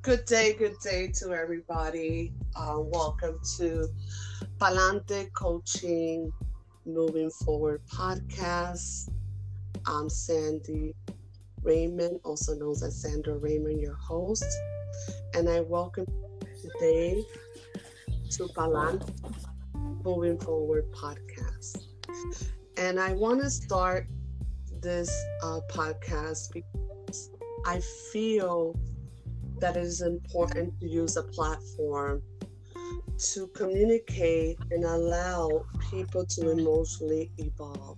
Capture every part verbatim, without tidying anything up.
Good day, good day to everybody. Uh, welcome to Palante Coaching Moving Forward podcast. I'm Sandy Raymond, also known as Sandra Raymond, your host, and I welcome you today to Palante Moving Forward podcast. And I want to start this uh, podcast because I feel that it is important to use a platform to communicate and allow people to emotionally evolve.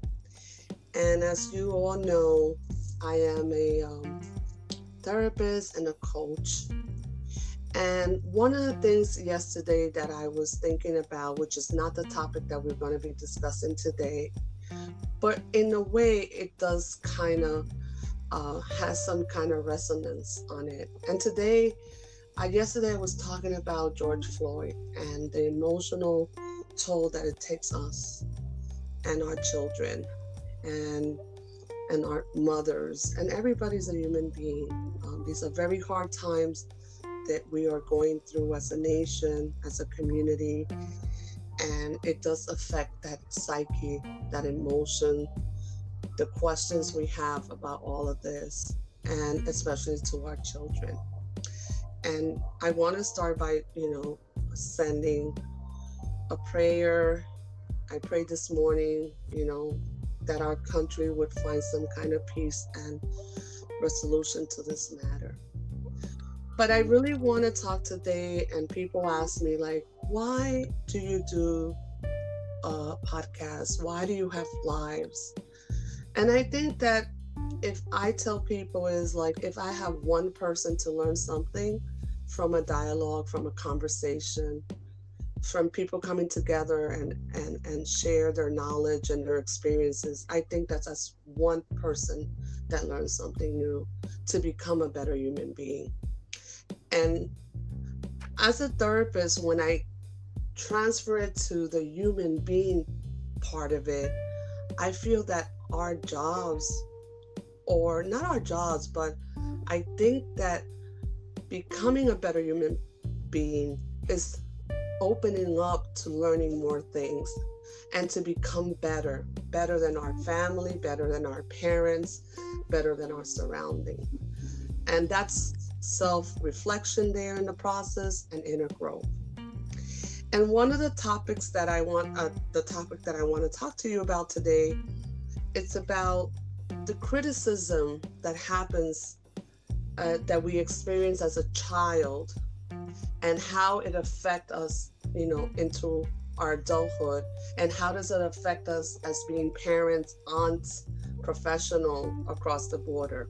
And as you all know, I am a um, therapist and a coach. And one of the things yesterday that I was thinking about, which is not the topic that we're going to be discussing today, but in a way it does kind of uh, has some kind of resonance on it. And today, I yesterday I was talking about George Floyd and the emotional toll that it takes us and our children and and our mothers, and everybody's a human being. Um, these are very hard times that we are going through as a nation, as a community, and it does affect that psyche, that emotion, the questions we have about all of this, and especially to our children. And I want to start by, you know, sending a prayer. I prayed this morning, you know, that our country would find some kind of peace and resolution to this matter. But I really want to talk today, and people ask me, like, why do you do a podcast? Why do you have lives? And I think that if I tell people is like, if I have one person to learn something from a dialogue, from a conversation, from people coming together and, and, and share their knowledge and their experiences, I think that's as one person that learns something new to become a better human being. And as a therapist, when I transfer it to the human being part of it, I feel that our jobs, or not our jobs, but I think that becoming a better human being is opening up to learning more things and to become better, better than our family, better than our parents, better than our surrounding. And that's self-reflection there in the process and inner growth. And one of the topics that I want, uh, the topic that I want to talk to you about today, it's about the criticism that happens, uh, that we experience as a child, and how it affects us, you know, into our adulthood, and how does it affect us as being parents, aunts, professional across the border.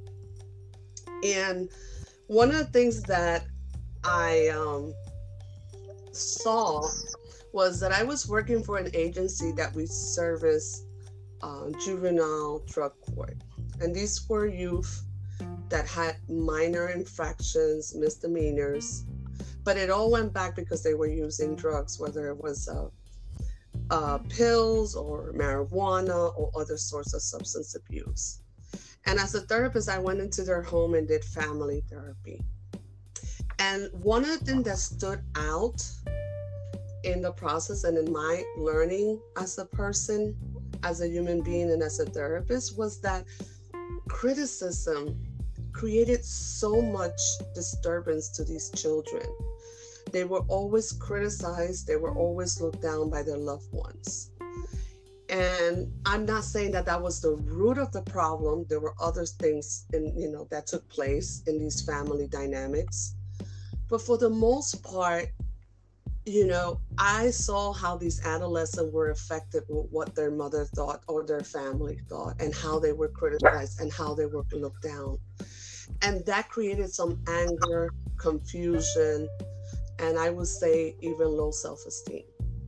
And one of the things that I um, saw was that I was working for an agency that we service uh, juvenile drug court. And these were youth that had minor infractions, misdemeanors, but it all went back because they were using drugs, whether it was uh, uh, pills or marijuana or other sorts of substance abuse. And as a therapist, I went into their home and did family therapy. And one of the things that stood out in the process and in my learning as a person, as a human being, and as a therapist was that criticism created so much disturbance to these children. They were always criticized. They were always looked down by their loved ones. And I'm not saying that that was the root of the problem. There were other things, in, you know, that took place in these family dynamics. But for the most part, you know, I saw how these adolescents were affected with what their mother thought or their family thought, and how they were criticized and how they were looked down. And that created some anger, confusion, and I would say even low self-esteem.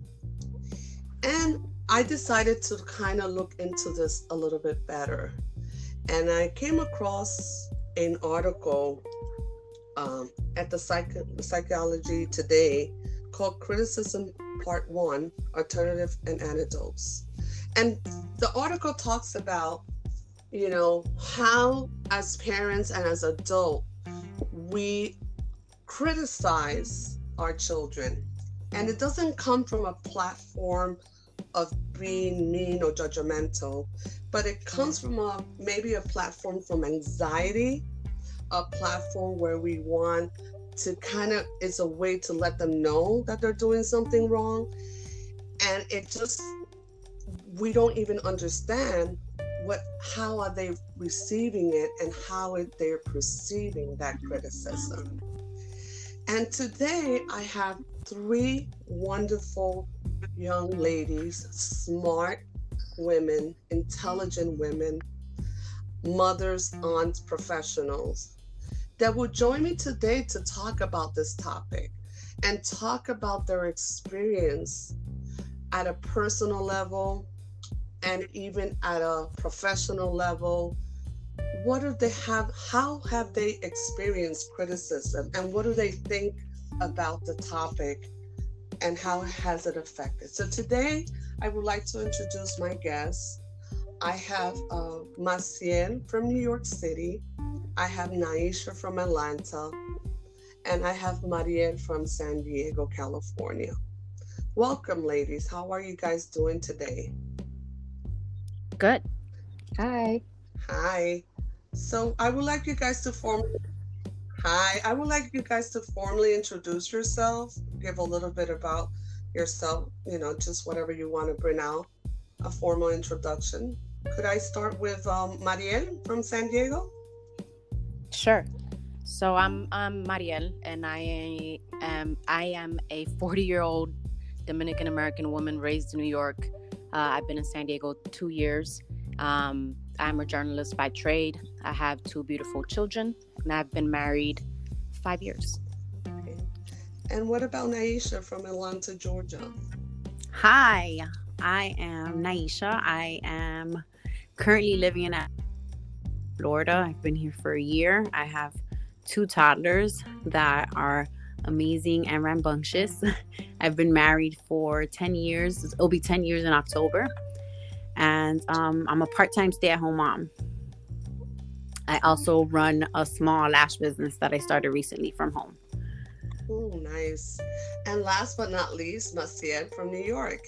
And I decided to kind of look into this a little bit better. And I came across an article um, at the Psych- Psychology Today called Criticism Part one, Alternative and Antidotes. And the article talks about, you know, how as parents and as adults, we criticize our children. And it doesn't come from a platform of being mean or judgmental, but it comes from a maybe a platform from anxiety, a platform where we want to kind of, it's a way to let them know that they're doing something wrong. And it just, we don't even understand what, how are they receiving it and how it, they're perceiving that criticism. And today I have three wonderful young ladies, smart women, intelligent women, mothers, aunts, professionals that will join me today to talk about this topic and talk about their experience at a personal level and even at a professional level. What do they have, how have they experienced criticism, and what do they think about the topic, and how has it affected? So today I would like to introduce my guests. I have uh, Maciel from New York City, I have Naisha from Atlanta, and I have Mariel from San Diego, California. Welcome, ladies. How are you guys doing today? Good. Hi. Hi. So I would like you guys to form. Hi. I would like you guys to formally introduce yourself. Give a little bit about yourself. You know, just whatever you want to bring out. A formal introduction. Could I start with um, Mariel from San Diego? Sure. So I'm I'm Mariel, and I am I am a forty-year-old Dominican American woman raised in New York. Uh, I've been in San Diego two years. Um, I'm a journalist by trade. I have two beautiful children, and I've been married five years. Okay. And what about Naisha from Atlanta, Georgia? Hi, I am Naisha. I am currently living in Florida. I've been here for a year. I have two toddlers that are amazing and rambunctious. I've been married for ten years. It'll be ten years in October. And um, I'm a part-time stay-at-home mom. I also run a small lash business that I started recently from home. Oh, nice. And last but not least, Maciel from New York.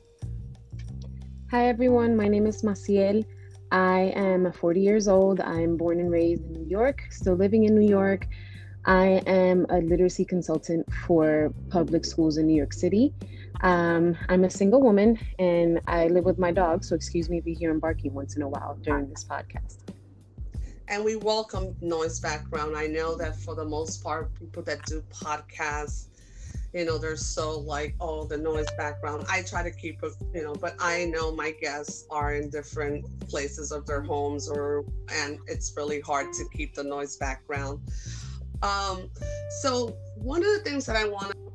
Hi, everyone. My name is Maciel. I am forty years old. I'm born and raised in New York, still living in New York. I am a literacy consultant for public schools in New York City. Um, I'm a single woman and I live with my dog, so excuse me if you hear him barking once in a while during this podcast. And we welcome noise background. I know that for the most part, people that do podcasts, you know, they're so like, oh, the noise background. I try to keep it, you know, but I know my guests are in different places of their homes, or and it's really hard to keep the noise background. Um, so one of the things that I want to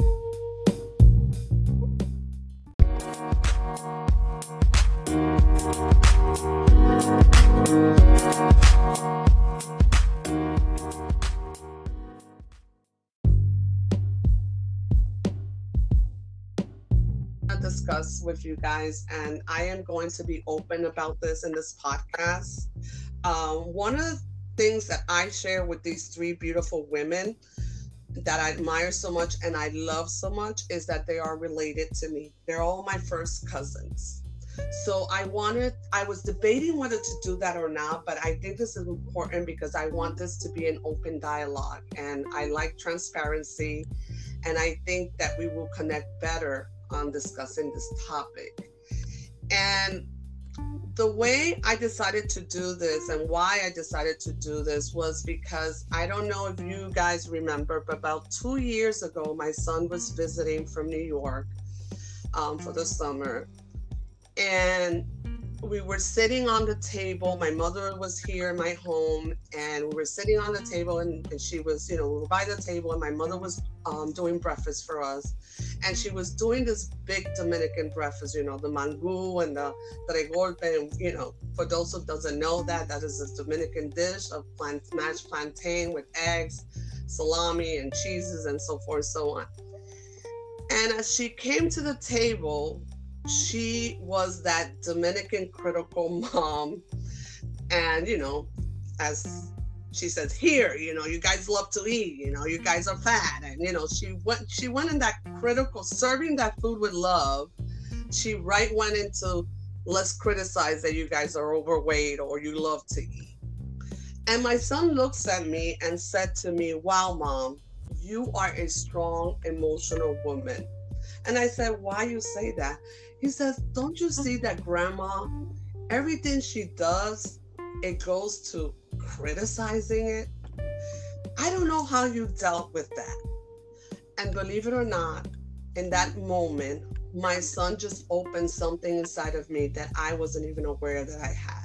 discuss with you guys, and I am going to be open about this in this podcast. Um, one of the things that I share with these three beautiful women that I admire so much and I love so much is that they are related to me. They're all my first cousins. So I wanted, I was debating whether to do that or not, but I think this is important because I want this to be an open dialogue, and I like transparency, and I think that we will connect better on discussing this topic. And the way I decided to do this and why I decided to do this was because I don't know if you guys remember, but about two years ago, my son was visiting from New York um, for the summer. And we were sitting on the table. My mother was here in my home, and we were sitting on the table, and, and she was, you know, we were by the table, and my mother was um, doing breakfast for us. And she was doing this big Dominican breakfast, you know, the mangú and the tres golpe. And, you know, for those who doesn't know that, that is a Dominican dish of plant, mashed plantain with eggs, salami, and cheeses, and so forth and so on. And as she came to the table, she was that Dominican critical mom. And, you know, as she says, here, you know, you guys love to eat, you know, you guys are fat. And, you know, she went, she went in that critical, serving that food with love. She right went into, let's criticize that you guys are overweight or you love to eat. And my son looks at me and said to me, wow, Mom, you are a strong, emotional woman. And I said, why you say that? He says, don't you see that Grandma, everything she does, it goes to criticizing it? I don't know how you dealt with that. And believe it or not, in that moment, my son just opened something inside of me that I wasn't even aware that I had.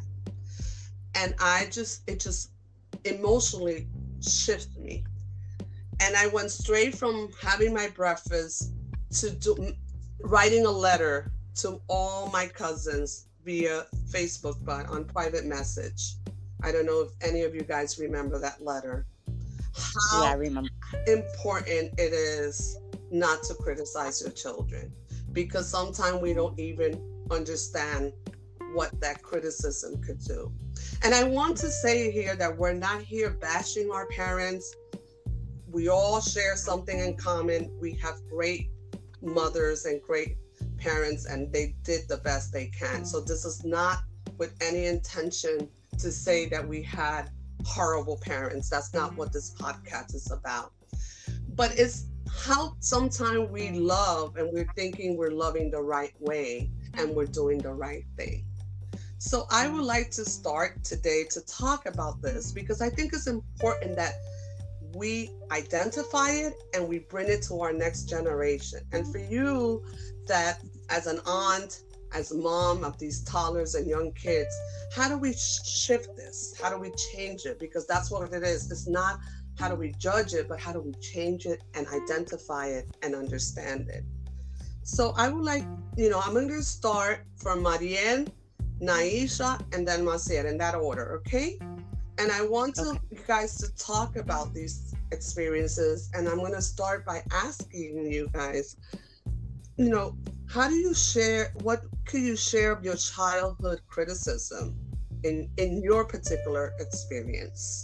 And I just, it just emotionally shifted me. And I went straight from having my breakfast to do, writing a letter to all my cousins via Facebook, but on private message. I don't know if any of you guys remember that letter. How yeah, I remember. important it is not to criticize your children, because sometimes we don't even understand what that criticism could do. And I want to say here that we're not here bashing our parents. We all share something in common. We have great mothers and great parents, and they did the best they can. So this is not with any intention to say that we had horrible parents. That's not what this podcast is about. But it's how sometimes we love and we're thinking we're loving the right way and we're doing the right thing. So I would like to start today to talk about this, because I think it's important that we identify it and we bring it to our next generation. And for you, that as an aunt, as a mom of these toddlers and young kids, how do we sh- shift this? How do we change it? Because that's what it is. It's not how do we judge it, but how do we change it and identify it and understand it? So I would like, you know, I'm going to start from Mariel, Naisha, and then Maciel in that order, okay? And I want to, okay. you guys to talk about these experiences. And I'm going to start by asking you guys, you know, how do you share, what could you share of your childhood criticism in, in your particular experience?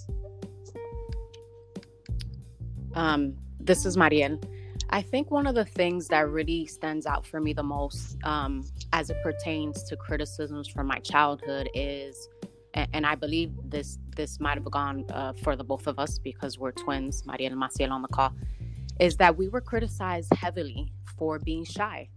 Um, this is Mariel. I think one of the things that really stands out for me the most um, as it pertains to criticisms from my childhood is, and, and I believe this this might have gone uh, for the both of us because we're twins, Mariel and Maciel on the call, is that we were criticized heavily for being shy.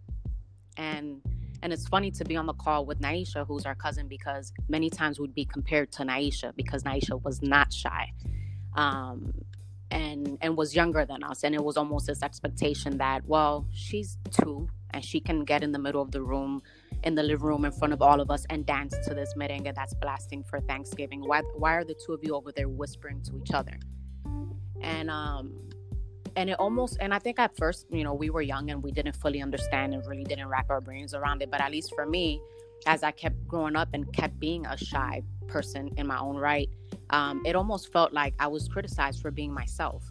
And and it's funny to be on the call with Naisha, who's our cousin, because many times we'd be compared to Naisha because Naisha was not shy. Um, and and was younger than us, and it was almost this expectation that, well, she's two and she can get in the middle of the room, in the living room in front of all of us and dance to this merengue that's blasting for Thanksgiving. Why why are the two of you over there whispering to each other? And um and it almost, and I think at first, you know, we were young and we didn't fully understand and really didn't wrap our brains around it. But at least for me, as I kept growing up and kept being a shy person in my own right, Um, it almost felt like I was criticized for being myself.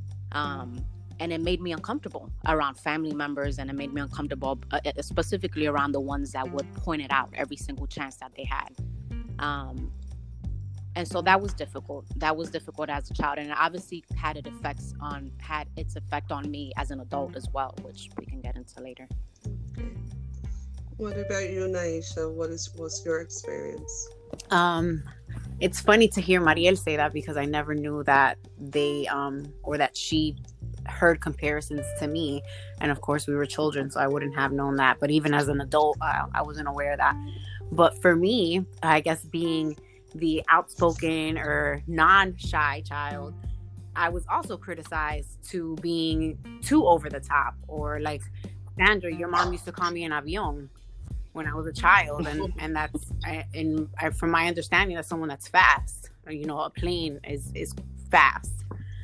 Um, and it made me uncomfortable around family members, and it made me uncomfortable uh, specifically around the ones that would point it out every single chance that they had. Um, and so that was difficult. That was difficult as a child, and it obviously had its effects on had its effect on me as an adult as well, which we can get into later. Okay. What about you, Naisha? What is what's your experience? Um, it's funny to hear Mariel say that, because I never knew that they, um, or that she heard comparisons to me. And of course we were children, so I wouldn't have known that. But even as an adult, I, I wasn't aware of that. But for me, I guess being the outspoken or non-shy child, I was also criticized to being too over the top, or like, Sandra, your mom used to call me an avion when I was a child, and and that's and I, from my understanding, that's someone that's fast. You know, a plane is is fast.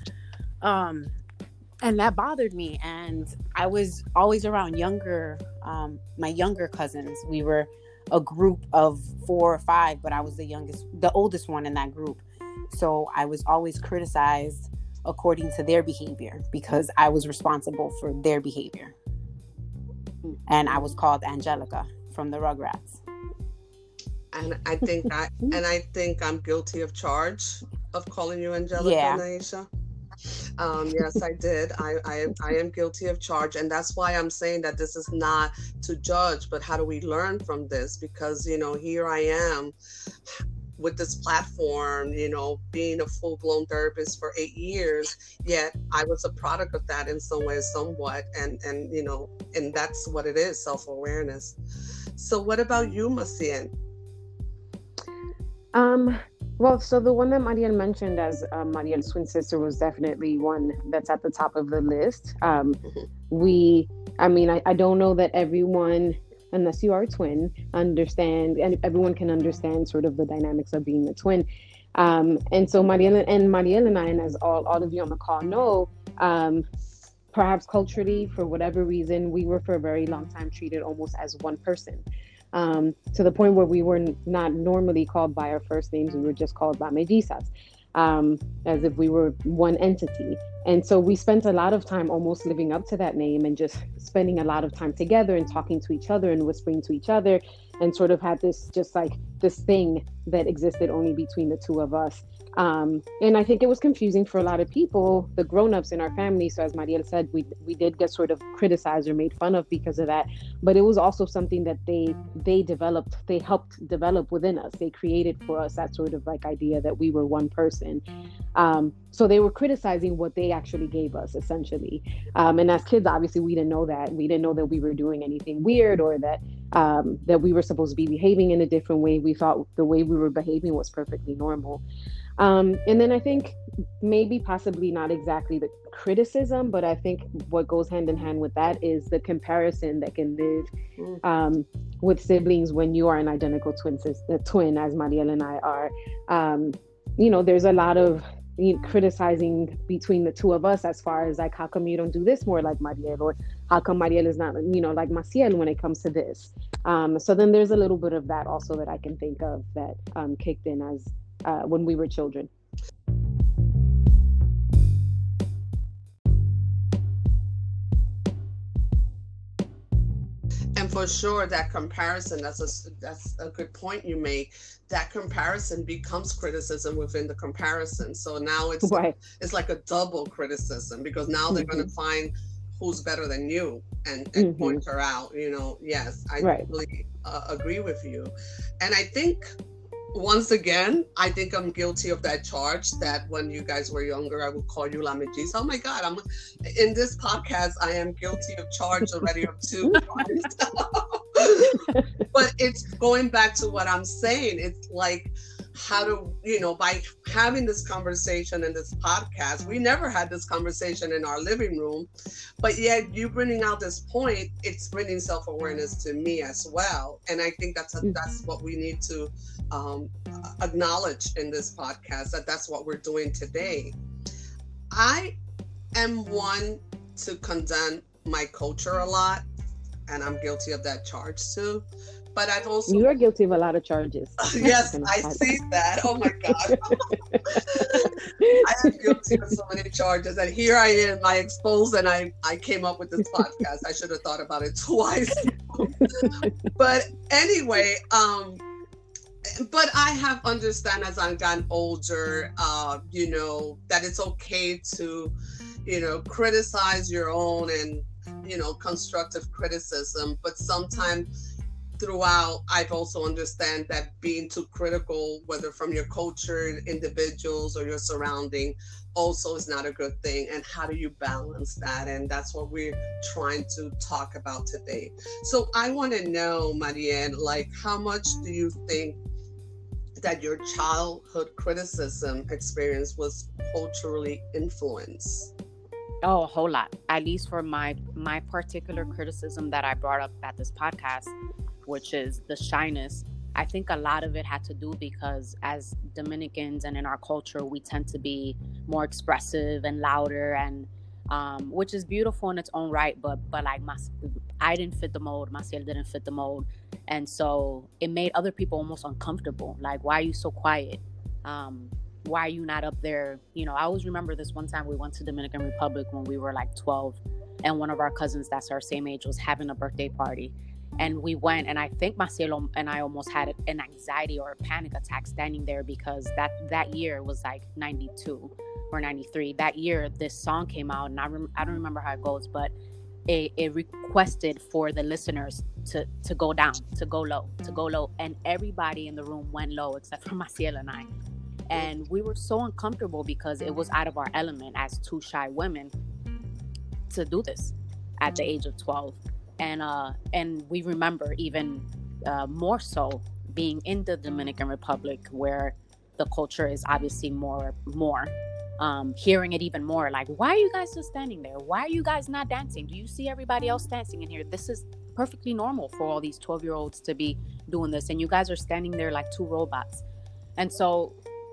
Um, and that bothered me. And I was always around younger, um, my younger cousins. We were a group of four or five, but I was the youngest, the oldest one in that group. So I was always criticized according to their behavior, because I was responsible for their behavior. And I was called Angelica from the Rugrats. And I think I and I think I'm guilty of charge. of calling you Angelica, Yeah. Naisha? Um, yes, I did. I, I I am guilty of charge, and that's why I'm saying that this is not to judge, but how do we learn from this? Because you know, here I am with this platform, you know, being a full-blown therapist for eight years, yet I was a product of that in some ways, somewhat, and and you know, and that's what it is, self-awareness. So, what about you, Maciel? Um, well, so the one that Mariel mentioned as uh, Mariel's twin sister was definitely one that's at the top of the list. Um, Mhm. we, I mean, I, I don't know that everyone, unless you are a twin, understand, and everyone can understand sort of the dynamics of being a twin. Um, and so Mariel and Mariel and I, and as all, all of you on the call know, um, perhaps culturally, for whatever reason, we were for a very long time treated almost as one person. Um, to the point where we were n- not normally called by our first names, we were just called by mellizas, um, as if we were one entity. And so we spent a lot of time almost living up to that name and just spending a lot of time together and talking to each other and whispering to each other, and sort of had this just like this thing that existed only between the two of us. Um, and I think it was confusing for a lot of people, the grown-ups in our family. So as Mariel said, we we did get sort of criticized or made fun of because of that. But it was also something that they they developed, they helped develop within us. They created for us that sort of like idea that we were one person. Um, so they were criticizing what they actually gave us, essentially. Um, and as kids, obviously, we didn't know that. We didn't know that we were doing anything weird, or that um, that we were supposed to be behaving in a different way. We thought the way we were behaving was perfectly normal. Um, and then I think maybe possibly not exactly the criticism, but I think what goes hand in hand with that is the comparison that can live um, with siblings when you are an identical twin, a twin, as Mariel and I are. Um, you know, there's a lot of you know, criticizing between the two of us as far as like, how come you don't do this more like Mariel, or how come Mariel is not, you know, like Maciel when it comes to this. Um, so then there's a little bit of that also that I can think of that um, kicked in as Uh, when we were children. And for sure, that comparison, that's a, that's a good point you make. That comparison becomes criticism within the comparison. So now it's Right. it's like a double criticism, because now they're Mm-hmm. going to find who's better than you and, and Mm-hmm. point her out. You know, yes, I Right. totally uh, agree with you. And I think, once again, I think I'm guilty of that charge that when you guys were younger, I would call you La Melliza. Oh my God, I'm in this podcast, I am guilty of charge already of two times. But it's going back to what I'm saying. It's like, how do, you know, by having this conversation in this podcast, we never had this conversation in our living room, but yet you bringing out this point, it's bringing self-awareness to me as well. And I think that's a, that's what we need to um, acknowledge in this podcast, that that's what we're doing today. I am one to condemn my culture a lot, and I'm guilty of that charge too. But I've also... You are guilty of a lot of charges. Yes, I see that. Oh my God. I am guilty of so many charges. And here I am, I exposed, and I, I came up with this podcast. I should have thought about it twice. But anyway, um, but I have understand as I've gotten older, uh, you know, that it's okay to, you know, criticize your own and, you know, constructive criticism. But sometimes throughout, I've also understand that being too critical, whether from your culture, individuals, or your surrounding, also is not a good thing. And how do you balance that? And that's what we're trying to talk about today. So I want to know, Mariel, like, how much do you think that your childhood criticism experience was culturally influenced? Oh, a whole lot. At least for my my particular criticism that I brought up at this podcast, which is the shyness. I think a lot of it had to do because as Dominicans and in our culture, we tend to be more expressive and louder, and um, which is beautiful in its own right. But but like my, I didn't fit the mold. Maciel didn't fit the mold, and so it made other people almost uncomfortable. Like, why are you so quiet? Um, why are you not up there? You know, I always remember this one time we went to Dominican Republic when we were like twelve, and one of our cousins that's our same age was having a birthday party. And we went, and I think Marcelo and I almost had an anxiety or a panic attack standing there, because that, that year was like ninety-two or ninety-three. That year, this song came out, and I, rem- I don't remember how it goes, but it, it requested for the listeners to, to go down, to go low, to go low. And everybody in the room went low except for Marcelo and I. And we were so uncomfortable because it was out of our element as two shy women to do this at the age of twelve. And uh, and we remember even uh, more so being in the Dominican Republic, where the culture is obviously more, more, um, hearing it even more, like, why are you guys just standing there? Why are you guys not dancing? Do you see everybody else dancing in here? This is perfectly normal for all these twelve-year-olds to be doing this, and you guys are standing there like two robots. And so,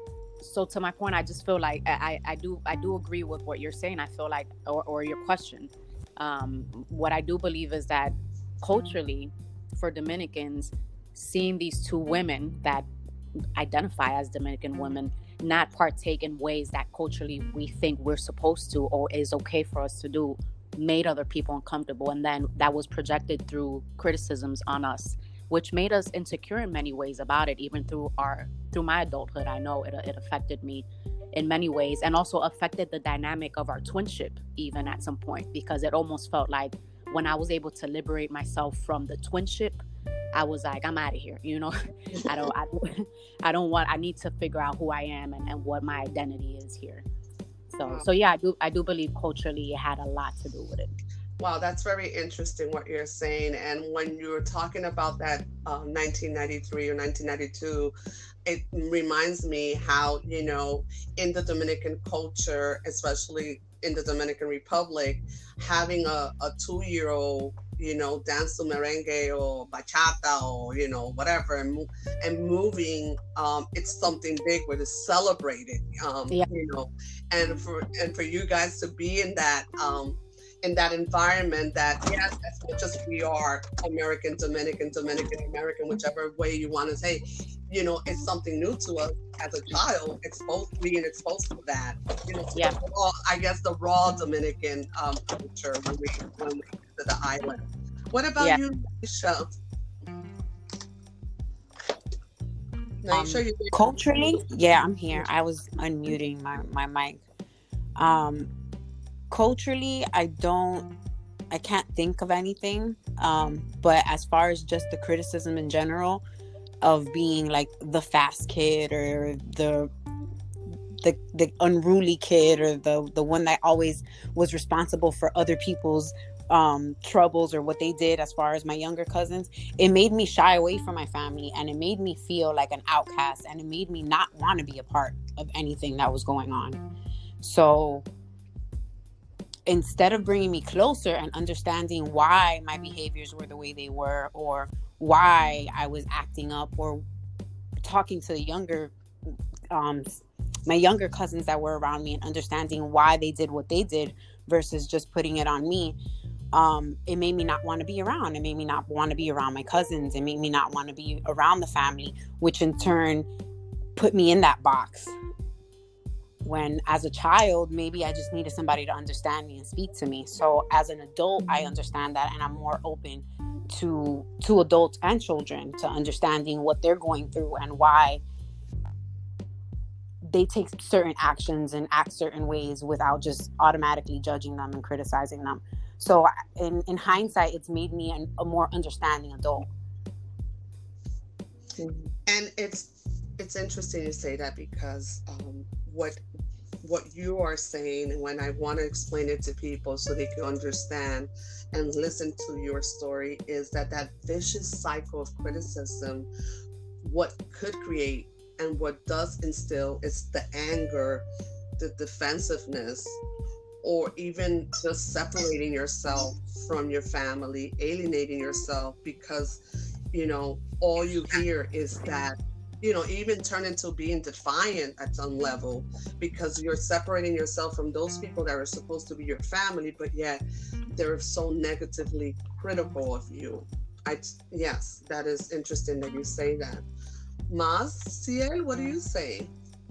so to my point, I just feel like I, I do I do agree with what you're saying. I feel like, or, or your question. Um, what I do believe is that culturally, for Dominicans, seeing these two women that identify as Dominican women not partake in ways that culturally we think we're supposed to or is okay for us to do made other people uncomfortable. And then that was projected through criticisms on us, which made us insecure in many ways about it. Even through our through my adulthood, I know it, it affected me in many ways, and also affected the dynamic of our twinship even at some point, because it almost felt like when I was able to liberate myself from the twinship, I was like, I'm out of here, you know. I don't I, I don't want I need to figure out who I am and, and what my identity is here. So wow. so yeah, I do I do believe culturally it had a lot to do with it. Wow, that's very interesting what you're saying. And when you were talking about that um, nineteen ninety-three or nineteen ninety-two, it reminds me how, you know, in the Dominican culture, especially in the Dominican Republic, having a, a two-year-old, you know, dance to merengue or bachata or, you know, whatever, and, and moving, um, it's something big where it's celebrated, um, yeah. you know, and for and for you guys to be in that, um, in that environment that, yes, as much as we are American, Dominican, Dominican American, whichever way you want to say, you know, it's something new to us as a child, exposed, being exposed to that, you know, so yeah. the raw, I guess the raw Dominican um, culture when we, when we get to the island. What about yeah. you, Nisha? Um, you culturally, yeah, I'm here. I was unmuting my, my mic. Um, culturally, I don't, I can't think of anything. Um, but as far as just the criticism in general of being like the fast kid or the the the unruly kid or the the one that always was responsible for other people's um troubles or what they did, as far as my younger cousins, it made me shy away from my family, and it made me feel like an outcast, and it made me not want to be a part of anything that was going on. So instead of bringing me closer and understanding why my behaviors were the way they were, or why I was acting up, or talking to the younger um my younger cousins that were around me and understanding why they did what they did versus just putting it on me, um it made me not want to be around. It made me not want to be around my cousins. It made me not want to be around the family, which in turn put me in that box. When as a child, maybe I just needed somebody to understand me and speak to me. So as an adult, I understand that, and I'm more open to to adults and children to understanding what they're going through and why they take certain actions and act certain ways without just automatically judging them and criticizing them. So in, in hindsight, it's made me an, a more understanding adult. And it's it's interesting to say that, because um, what what you are saying, and when I want to explain it to people so they can understand and listen to your story, is that that vicious cycle of criticism, what could create and what does instill is the anger, the defensiveness, or even just separating yourself from your family, alienating yourself, because, you know, all you hear is that, you know, even turn into being defiant at some level, because you're separating yourself from those people that are supposed to be your family, but yet they're so negatively critical of you. I, yes, that is interesting that you say that. Maciel, what do you say?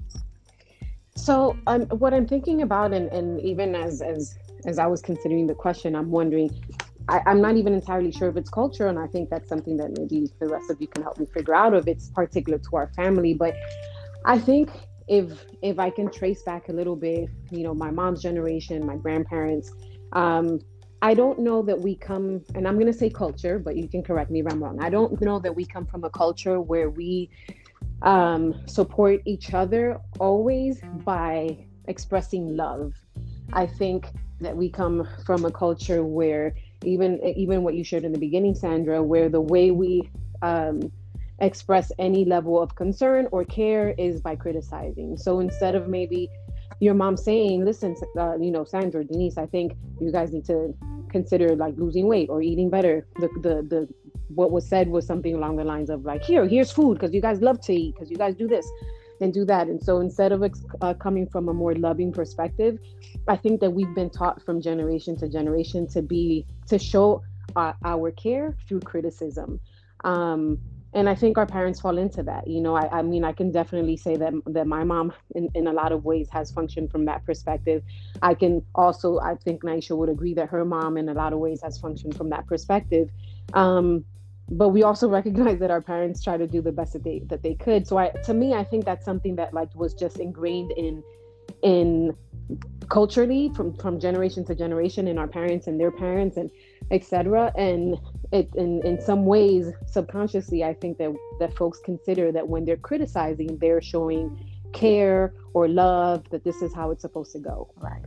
So um, what I'm thinking about, and, and even as, as, as I was considering the question, I'm wondering, I, I'm not even entirely sure if it's culture, and I think that's something that maybe the rest of you can help me figure out if it's particular to our family. But I think if if I can trace back a little bit, you know, my mom's generation, my grandparents, um, I don't know that we come, and I'm going to say culture, but you can correct me if I'm wrong. I don't know that we come from a culture where we um, support each other always by expressing love. I think that we come from a culture where even even what you shared in the beginning, Sandra, where the way we um, express any level of concern or care is by criticizing. So instead of maybe your mom saying, listen, uh, you know, Sandra, Denise, I think you guys need to consider like losing weight or eating better. The the the what was said was something along the lines of like, here, here's food because you guys love to eat, because you guys do this and do that. And so instead of uh, coming from a more loving perspective, I think that we've been taught from generation to generation to be to show uh, our care through criticism. Um, and I think our parents fall into that. You know, I, I mean, I can definitely say that that my mom, in, in a lot of ways, has functioned from that perspective. I can also, I think Naisha would agree that her mom, in a lot of ways, has functioned from that perspective. Um, but we also recognize that our parents try to do the best that they that they could. So, I, to me, I think that's something that like was just ingrained in in culturally from from generation to generation, in our parents and their parents and et cetera. And it in in some ways subconsciously, I think that that folks consider that when they're criticizing, they're showing care or love, that this is how it's supposed to go. Right.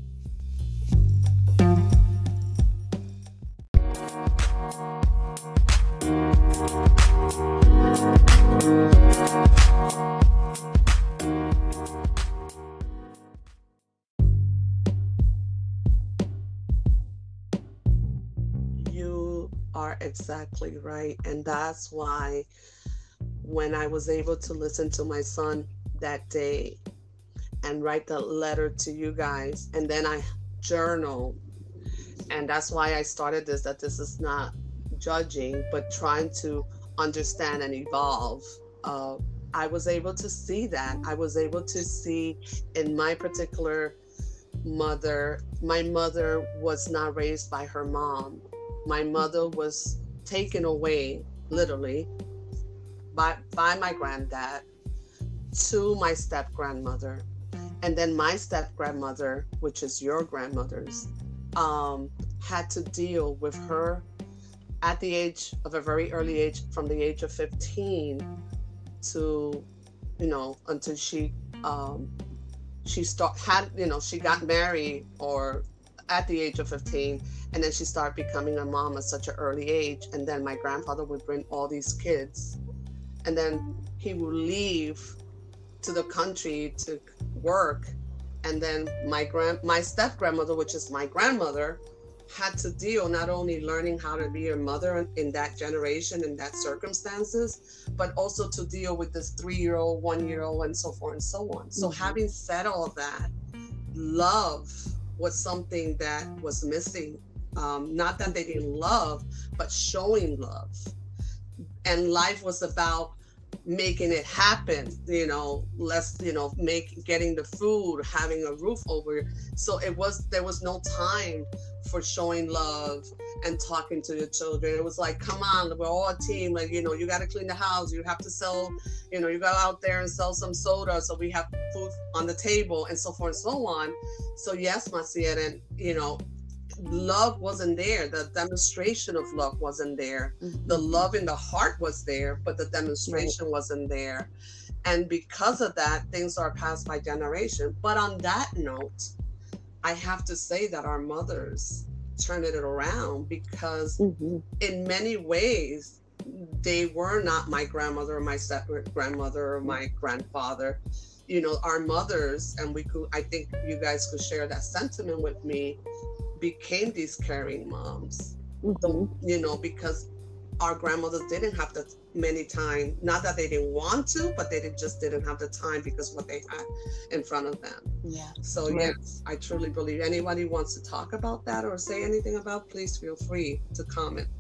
You are exactly right. And that's why when I was able to listen to my son that day and write the letter to you guys, and then I journal, and that's why I started this, that this is not judging, but trying to understand and evolve. Uh, I was able to see that. I was able to see in my particular mother, my mother was not raised by her mom. My mother was taken away, literally, by, by my granddad to my step-grandmother. And then my step-grandmother, which is your grandmother's, um, had to deal with her at the age of a very early age, from the age of fifteen to, you know, until she um, she start had, you know, she got married or at the age of fifteen, and then she started becoming a mom at such an early age. And then my grandfather would bring all these kids, and then he would leave to the country to work. And then my grand my step grandmother, which is my grandmother, had to deal not only learning how to be a mother in that generation, in that circumstances, but also to deal with this three-year-old, one-year-old, and so forth and so on. So mm-hmm. having said all that, love was something that was missing. Um, not that they didn't love, but showing love. And life was about making it happen, you know, less, you know, make getting the food, having a roof over. So it was, there was no time for showing love and talking to your children. It was like, come on, we're all a team. Like, you know, you got to clean the house. You have to sell, you know, you go out there and sell some soda so we have food on the table, and so forth and so on. So yes, Maciel, and you know, love wasn't there. The demonstration of love wasn't there. Mm-hmm. The love in the heart was there, but the demonstration right. wasn't there. And because of that, things are passed by generation. But on that note, I have to say that our mothers turned it around, because mm-hmm. in many ways, they were not my grandmother or my step grandmother or my grandfather. You know, our mothers, and we could, I think you guys could share that sentiment with me, became these caring moms. Mm-hmm. So, you know, because our grandmothers didn't have the many time, not that they didn't want to, but they did, just didn't have the time because of what they had in front of them. Yeah. So right. yes, I truly believe anybody wants to talk about that or say anything about, please feel free to comment.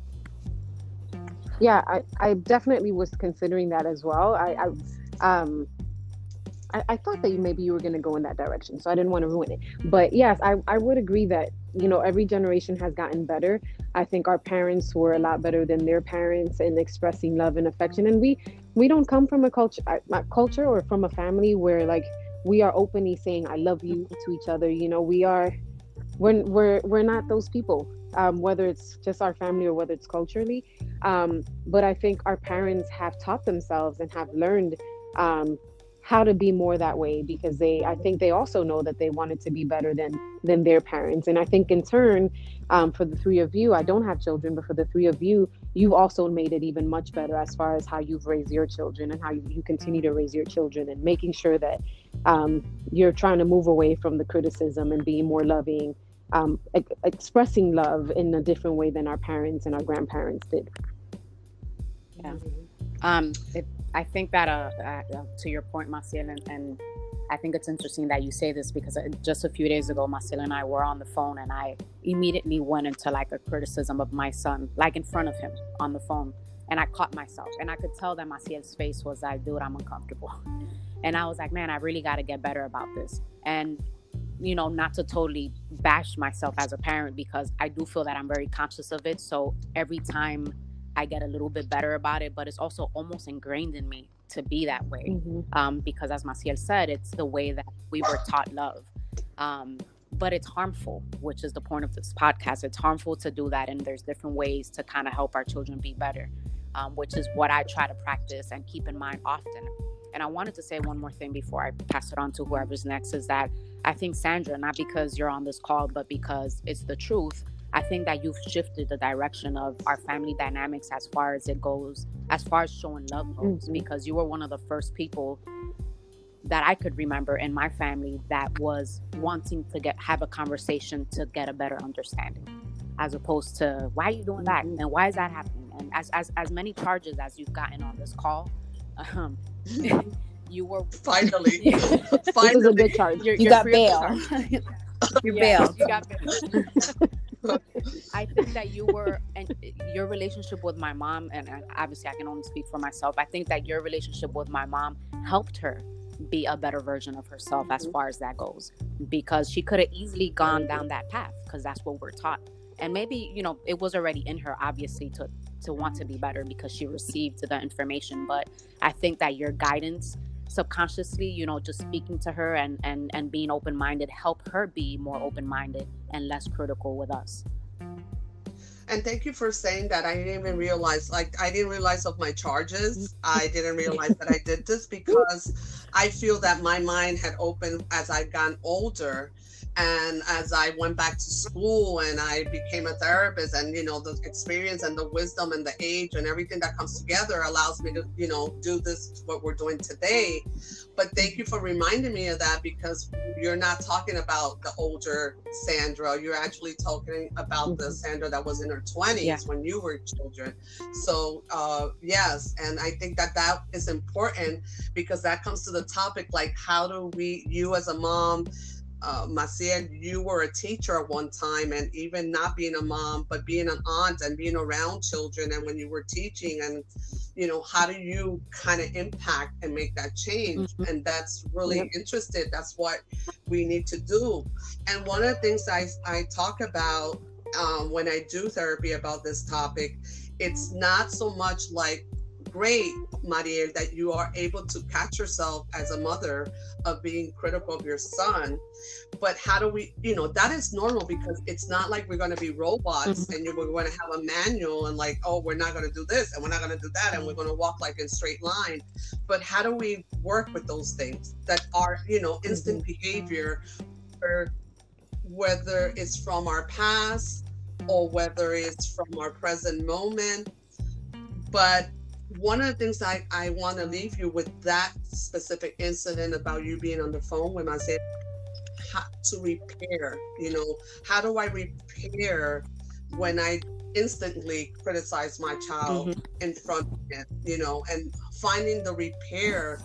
Yeah, I, I definitely was considering that as well. I, I um I, I thought that you, maybe you were going to go in that direction, so I didn't want to ruin it. But yes, I, I would agree that, you know, every generation has gotten better. I think our parents were a lot better than their parents in expressing love and affection. And we, we don't come from a culture, a culture or from a family where like we are openly saying, I love you to each other. You know, we are, we're, we're, we're not those people, um, whether it's just our family or whether it's culturally. Um, but I think our parents have taught themselves and have learned, um, how to be more that way, because they, I think they also know that they wanted to be better than than their parents. And I think in turn, um, for the three of you, I don't have children, but for the three of you, you've also made it even much better as far as how you've raised your children and how you, you continue to raise your children, and making sure that um, you're trying to move away from the criticism and being more loving, um, e- expressing love in a different way than our parents and our grandparents did. Yeah. Um, it, I think that, uh, uh, to your point, Maciel, and, and I think it's interesting that you say this, because just a few days ago, Maciel and I were on the phone, and I immediately went into like a criticism of my son, like in front of him on the phone. And I caught myself, and I could tell that Maciel's face was like, dude, I'm uncomfortable. And I was like, man, I really got to get better about this. And, you know, not to totally bash myself as a parent, because I do feel that I'm very conscious of it. So every time I get a little bit better about it, but it's also almost ingrained in me to be that way. Mm-hmm. Um, because as Maciel said, it's the way that we were taught love. Um, but it's harmful, which is the point of this podcast. It's harmful to do that. And there's different ways to kind of help our children be better, um, which is what I try to practice and keep in mind often. And I wanted to say one more thing before I pass it on to whoever's next, is that I think, Sandra, not because you're on this call, but because it's the truth, I think that you've shifted the direction of our family dynamics as far as it goes, as far as showing love goes, mm-hmm. because you were one of the first people that I could remember in my family that was wanting to get have a conversation to get a better understanding, as opposed to, why are you doing that? And why is that happening? And as as, as many charges as you've gotten on this call, um, you were finally, finally, this is a good charge. You're, you you're got bail. You're yeah, bail. You got bail. I think that you were, and your relationship with my mom, and obviously I can only speak for myself, I think that your relationship with my mom helped her be a better version of herself, mm-hmm. as far as that goes, because she could have easily gone down that path, because that's what we're taught. And maybe, you know, it was already in her, obviously, to to want to be better because she received the information. But I think that your guidance subconsciously, you know, just speaking to her and, and, and being open-minded, help her be more open-minded and less critical with us. And thank you for saying that. I didn't even realize, like, I didn't realize of my charges. I didn't realize that I did this, because I feel that my mind had opened as I've gotten older. And as I went back to school and I became a therapist, and, you know, the experience and the wisdom and the age and everything that comes together allows me to, you know, do this, what we're doing today. But thank you for reminding me of that, because you're not talking about the older Sandra. You're actually talking about the Sandra that was in her twenties, yeah. when you were children. So, uh, yes. And I think that that is important, because that comes to the topic, like, how do we, you as a mom, Uh, Maciel, you were a teacher at one time, and even not being a mom, but being an aunt and being around children, and when you were teaching, and, you know, how do you kind of impact and make that change? Mm-hmm. And that's really yep. interesting. That's what we need to do. And one of the things I, I talk about um, when I do therapy about this topic, it's not so much like, great, Mariel, that you are able to catch yourself as a mother of being critical of your son. But how do we, you know, that is normal, because it's not like we're going to be robots mm-hmm. and you, we're going to have a manual and like, oh, we're not going to do this and we're not going to do that and we're going to walk like in straight line. But how do we work with those things that are, you know, instant mm-hmm. behavior, or whether it's from our past or whether it's from our present moment? But one of the things I, I want to leave you with that specific incident about you being on the phone when I said how to repair, you know, how do I repair when I instantly criticize my child mm-hmm. in front of him, you know, and finding the repair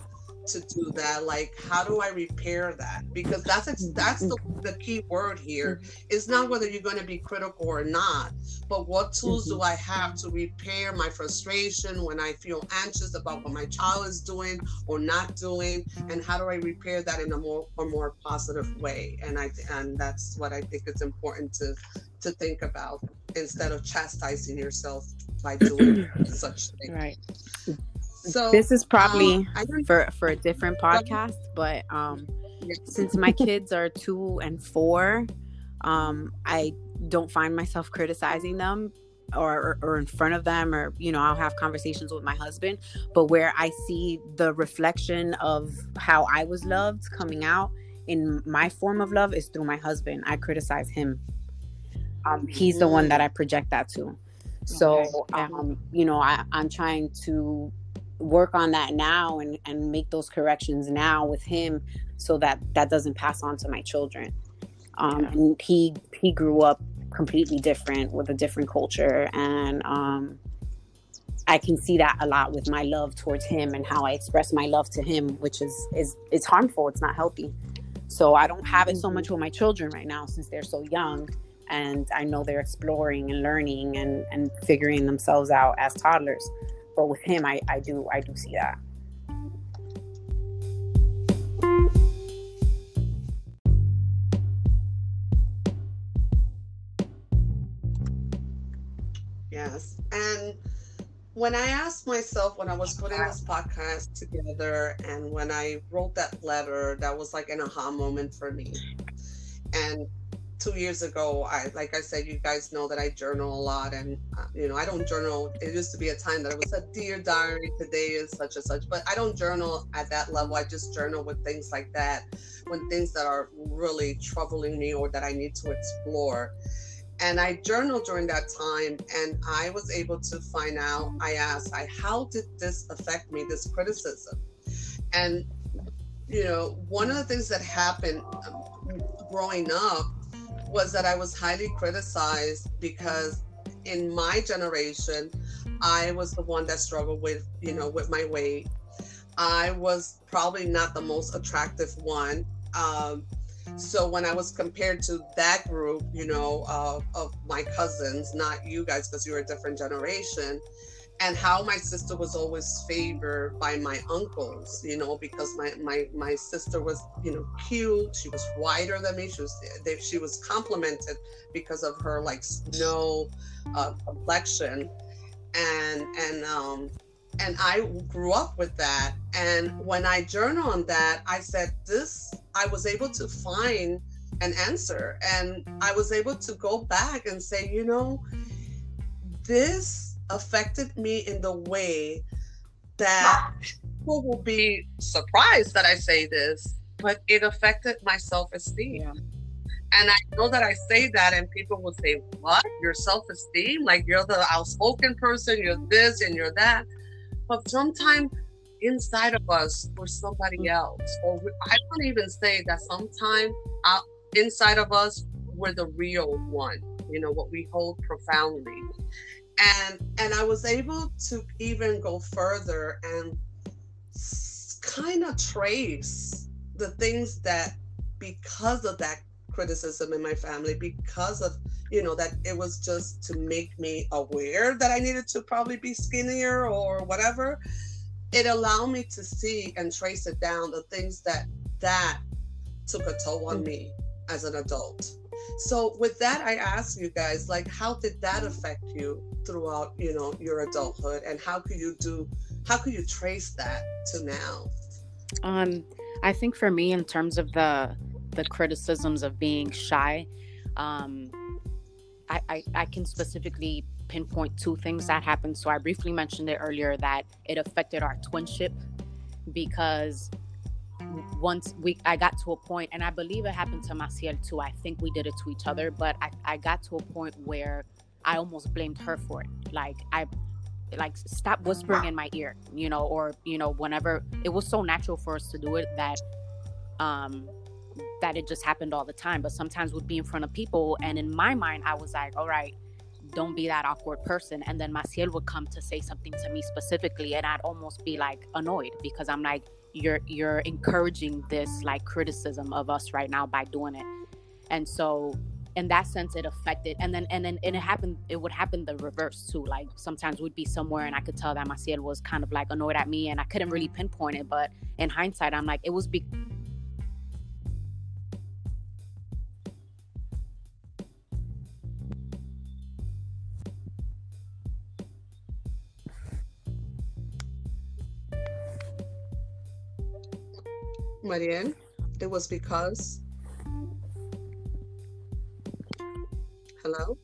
to do that? Like, how do I repair that? Because that's that's the, the key word here. It's not whether you're going to be critical or not, but what tools do I have to repair my frustration when I feel anxious about what my child is doing or not doing, and how do I repair that in a more a more positive way? And I and that's what I think is important to to think about, instead of chastising yourself by doing such things. Right. So this is probably um, for for a different podcast, but um, since my kids are two and four, um, I don't find myself criticizing them or, or in front of them, or, you know, I'll have conversations with my husband, but where I see the reflection of how I was loved coming out in my form of love is through my husband. I criticize him. Um, he's the one that I project that to. So, um, you know, I, I'm trying to work on that now and, and make those corrections now with him, so that that doesn't pass on to my children. Um, yeah. And he he grew up completely different with a different culture, and um, I can see that a lot with my love towards him and how I express my love to him, which is is it's harmful. It's not healthy. So I don't have it so much with my children right now, since they're so young, and I know they're exploring and learning and, and figuring themselves out as toddlers. But with him, I, I do I do see that. Yes. And when I asked myself, when I was putting this podcast together and when I wrote that letter, that was like an aha moment for me. And two years ago, I, like I said, you guys know that I journal a lot, and uh, you know, I don't journal. It used to be a time that I would say, "Dear diary, today is such and such," but I don't journal at that level. I just journal with things like that, when things that are really troubling me or that I need to explore. And I journaled during that time, and I was able to find out, I asked, I, how did this affect me, this criticism? And, you know, one of the things that happened um, growing up was that I was highly criticized because in my generation, I was the one that struggled with, you know, with my weight. I was probably not the most attractive one. Um, so when I was compared to that group, you know, uh, of my cousins, not you guys, because you're a different generation, and how my sister was always favored by my uncles, you know, because my, my, my sister was, you know, cute. She was whiter than me. She was, they, she was complimented because of her like snow uh, complexion. And, and, um, and I grew up with that. And when I journal on that, I said this, I was able to find an answer, and I was able to go back and say, you know, this affected me in the way that people will be surprised that I say this, but it affected my self-esteem. Yeah. And I know that I say that and people will say, what? Your self-esteem? Like, you're the outspoken person, you're this and you're that. But sometimes inside of us, we're somebody else. Or we, I don't even say that sometimes out, inside of us, we're the real one, you know, what we hold profoundly. And and I was able to even go further and kind of trace the things that, because of that criticism in my family, because of, you know, that it was just to make me aware that I needed to probably be skinnier or whatever, it allowed me to see and trace it down, the things that that took a toll on me as an adult. So with that, I ask you guys, like, how did that affect you throughout, you know, your adulthood, and how could you do, how could you trace that to now? Um, I think for me, in terms of the the criticisms of being shy, um, I, I I can specifically pinpoint two things that happened. So I briefly mentioned it earlier that it affected our twinship, because once we I got to a point, and I believe it happened to Maciel too, I think we did it to each other, but I, I got to a point where I almost blamed her for it. Like, I like stop whispering in my ear, you know, or, you know, whenever, it was so natural for us to do it that um that it just happened all the time. But sometimes we'd be in front of people, and in my mind I was like, all right, don't be that awkward person. And then Maciel would come to say something to me specifically, and I'd almost be like annoyed, because I'm like, you're you're encouraging this like criticism of us right now by doing it. And so in that sense it affected, and then and then and it happened it would happen the reverse too. Like sometimes we'd be somewhere and I could tell that Maciel was kind of like annoyed at me and I couldn't really pinpoint it, but in hindsight I'm like, it was be- Marielle, it was because. Hello?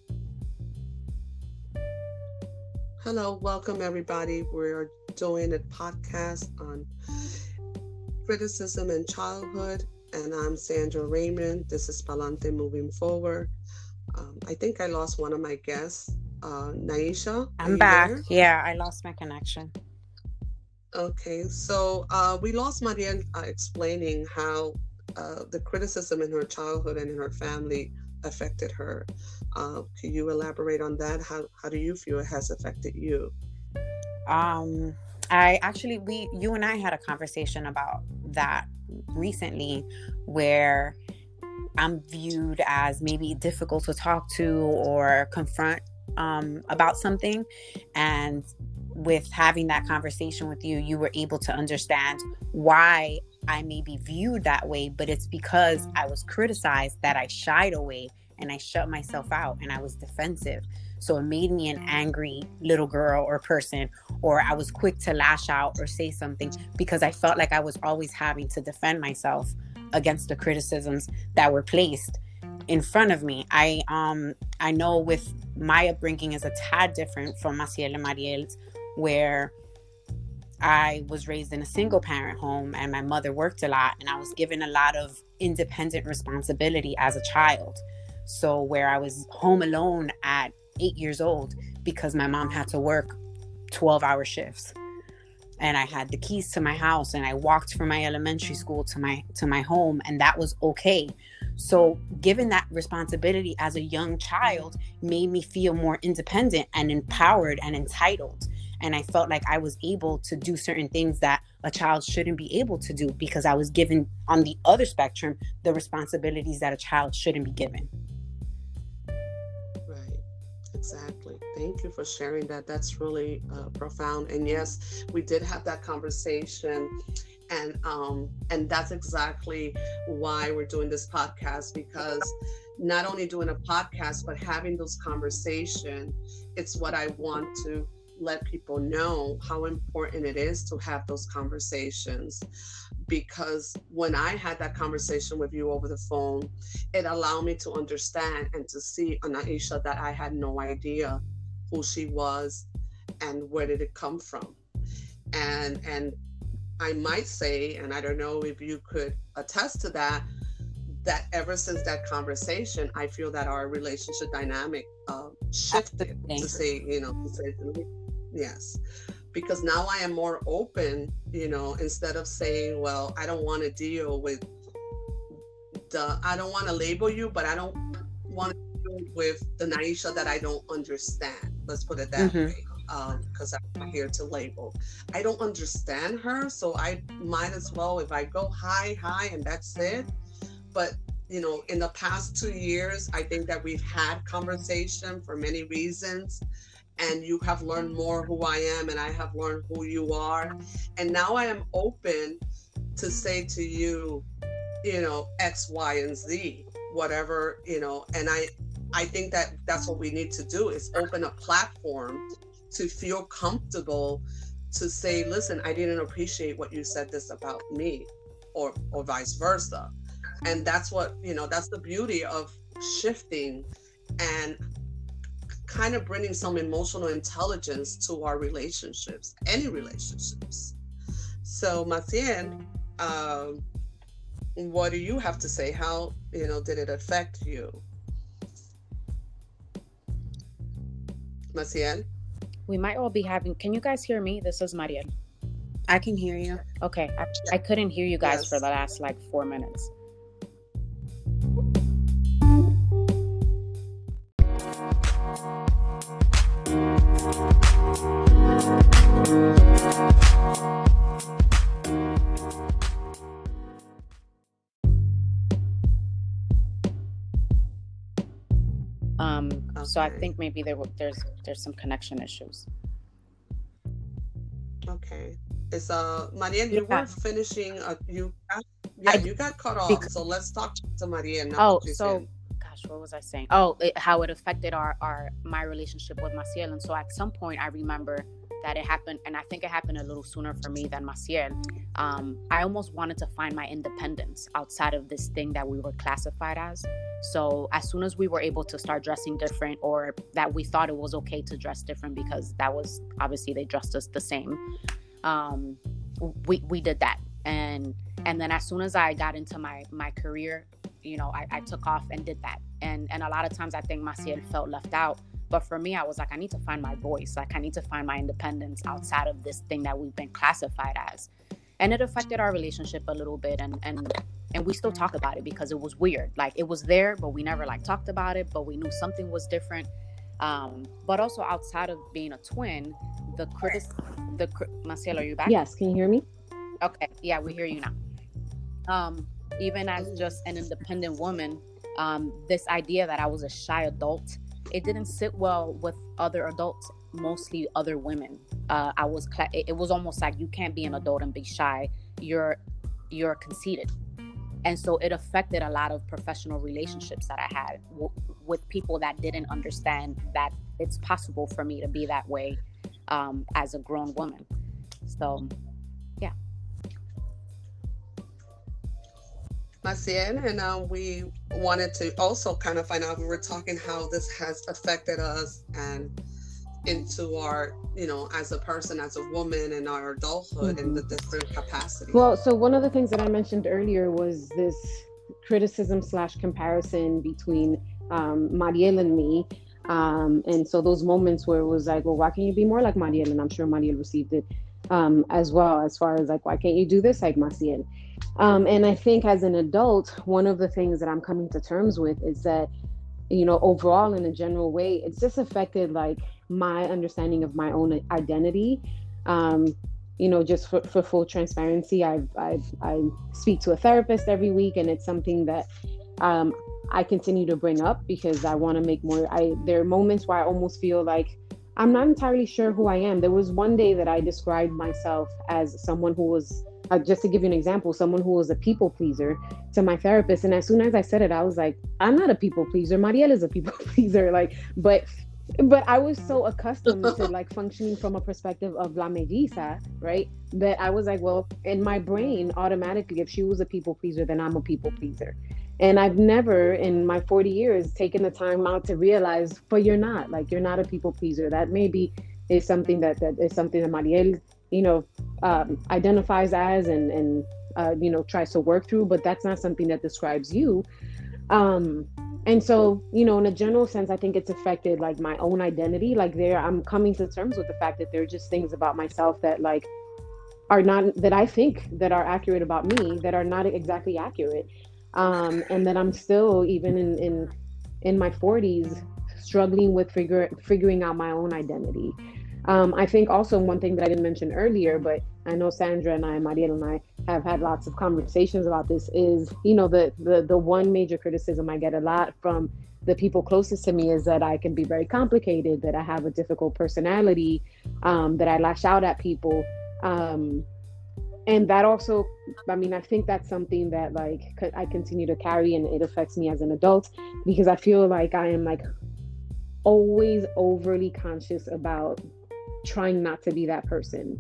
Hello, welcome everybody. We're doing a podcast on criticism in childhood, and I'm Sandra Raymond. This is Palante Moving Forward. Um, I think I lost one of my guests. Uh, Naisha? I'm back. There? Yeah, I lost my connection. Okay, so uh, we lost Marielle uh, explaining how uh, the criticism in her childhood and in her family affected her. Uh, can you elaborate on that? How how do you feel it has affected you? Um, I actually, we, you and I had a conversation about that recently, where I'm viewed as maybe difficult to talk to or confront um, about something, and with having that conversation with you, you were able to understand why I may be viewed that way, but it's because I was criticized that I shied away and I shut myself out and I was defensive. So it made me an angry little girl or person, or I was quick to lash out or say something because I felt like I was always having to defend myself against the criticisms that were placed in front of me. I um I know with my upbringing is a tad different from Maciel and Mariel's, where I was raised in a single parent home and my mother worked a lot, and I was given a lot of independent responsibility as a child. So where I was home alone at eight years old because my mom had to work twelve hour shifts, and I had the keys to my house, and I walked from my elementary school to my to my home, and that was okay. So given that responsibility as a young child made me feel more independent and empowered and entitled. And I felt like I was able to do certain things that a child shouldn't be able to do because I was given, on the other spectrum, the responsibilities that a child shouldn't be given. Right. Exactly. Thank you for sharing that. That's really uh, profound. And yes, we did have that conversation. And um, and that's exactly why we're doing this podcast, because not only doing a podcast, but having those conversations, it's what I want to let people know how important it is to have those conversations. Because when I had that conversation with you over the phone, it allowed me to understand and to see on Aisha that I had no idea who she was and where did it come from. And and I might say, and I don't know if you could attest to that, that ever since that conversation, I feel that our relationship dynamic uh, shifted. To say, you know, to say, yes, because now I am more open, you know, instead of saying, well, I don't want to deal with the, I don't want to label you, but I don't want to deal with the Naisha that I don't understand. Let's put it that mm-hmm. way. Because um, I'm here to label. I don't understand her, so I might as well, if I go hi, hi, and that's it. But, you know, in the past two years, I think that we've had conversation for many reasons, and you have learned more who I am, and I have learned who you are. And now I am open to say to you, you know, X, Y, and Z, whatever, you know, and I, I think that that's what we need to do, is open a platform to feel comfortable to say, listen, I didn't appreciate what you said this about me, or or vice versa. And that's what, you know, that's the beauty of shifting and kind of bringing some emotional intelligence to our relationships, any relationships. So Maciel, um, what do you have to say? How, you know, did it affect you? Maciel? We might all be having, can you guys hear me? This is Marielle. I can hear you. Okay. I, I couldn't hear you guys yes. for the last like four minutes. Um, Okay. so I think maybe there w- there's there's some connection issues. Okay. It's uh Marielle, you Yeah, were finishing uh you got, I yeah, you got cut off. because So let's talk to Marielle now oh, what you so said. gosh, what was I saying? Oh, it, how it affected our our my relationship with Maciel, and so at some point I remember that it happened, and I think it happened a little sooner for me than Maciel. Um, I almost wanted to find my independence outside of this thing that we were classified as. So as soon as we were able to start dressing different, or that we thought it was okay to dress different because that was obviously they dressed us the same, um, we we did that, and and then as soon as I got into my my career, you know, I, I took off and did that, and and a lot of times I think Maciel felt left out, but for me I was like, I need to find my voice, like I need to find my independence outside of this thing that we've been classified as, and it affected our relationship a little bit, and and and we still talk about it because it was weird, like it was there but we never like talked about it, but we knew something was different. Um, but also outside of being a twin, the critic, the Maciel, are you back? Yes, can you hear me? Okay, yeah, we hear you now. Um, even as just an independent woman, um, this idea that I was a shy adult, it didn't sit well with other adults, mostly other women. Uh, I was, cla- it was almost like you can't be an adult and be shy. You're, you're conceited. And so it affected a lot of professional relationships that I had w- with people that didn't understand that it's possible for me to be that way um, as a grown woman. So, yeah. Maciel, and um, we wanted to also kind of find out, we were talking how this has affected us and into our, you know, as a person, as a woman, in our adulthood, Mhm. in the different capacities. Well, so one of the things that I mentioned earlier was this criticism slash comparison between um, Mariel and me. Um, and so those moments where it was like, well, why can't you be more like Mariel? And I'm sure Mariel received it um, as well, as far as like, why can't you do this like Maciel? Um, and I think as an adult, one of the things that I'm coming to terms with is that, you know, overall in a general way, it's just affected like my understanding of my own identity. Um, you know, just for, for full transparency, I've, I've, I speak to a therapist every week, and it's something that um, I continue to bring up because I want to make more. I there are moments where I almost feel like I'm not entirely sure who I am. There was one day that I described myself as someone who was, uh, just to give you an example, someone who was a people pleaser to my therapist. And as soon as I said it, I was like, I'm not a people pleaser. Mariel is a people pleaser. Like, but but I was so accustomed to like functioning from a perspective of La Melissa, right? That I was like, well, in my brain, automatically, if she was a people pleaser, then I'm a people pleaser. And I've never in my forty years taken the time out to realize, but you're not, like, you're not a people pleaser. That maybe is something that, that is something that Mariel, you know, um, identifies as and, and uh, you know, tries to work through, but that's not something that describes you. Um, and so, you know, in a general sense, I think it's affected like my own identity. Like there, I'm coming to terms with the fact that there are just things about myself that like are not, that I think that are accurate about me that are not exactly accurate. Um, and that I'm still, even in, in, in my forties, struggling with figure, figuring out my own identity. Um, I think also one thing that I didn't mention earlier, but I know Sandra and I, Mariel and I have had lots of conversations about this, is, you know, the, the, the one major criticism I get a lot from the people closest to me is that I can be very complicated, that I have a difficult personality, um, that I lash out at people. Um, and that also, I mean, I think that's something that like I continue to carry, and it affects me as an adult because I feel like I am like always overly conscious about trying not to be that person.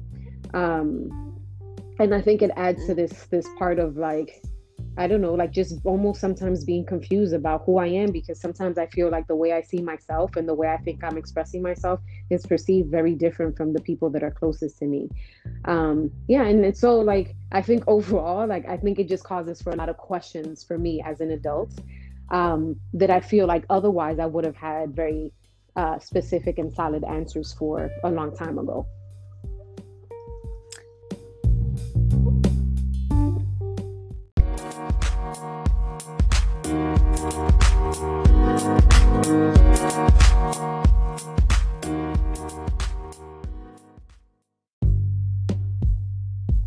Um, and I think it adds to this, this part of like, I don't know, like just almost sometimes being confused about who I am, because sometimes I feel like the way I see myself and the way I think I'm expressing myself is perceived very different from the people that are closest to me. Um, yeah. And it's so like, I think overall, like, I think it just causes for a lot of questions for me as an adult, um, that I feel like otherwise I would have had very uh, specific and solid answers for a long time ago.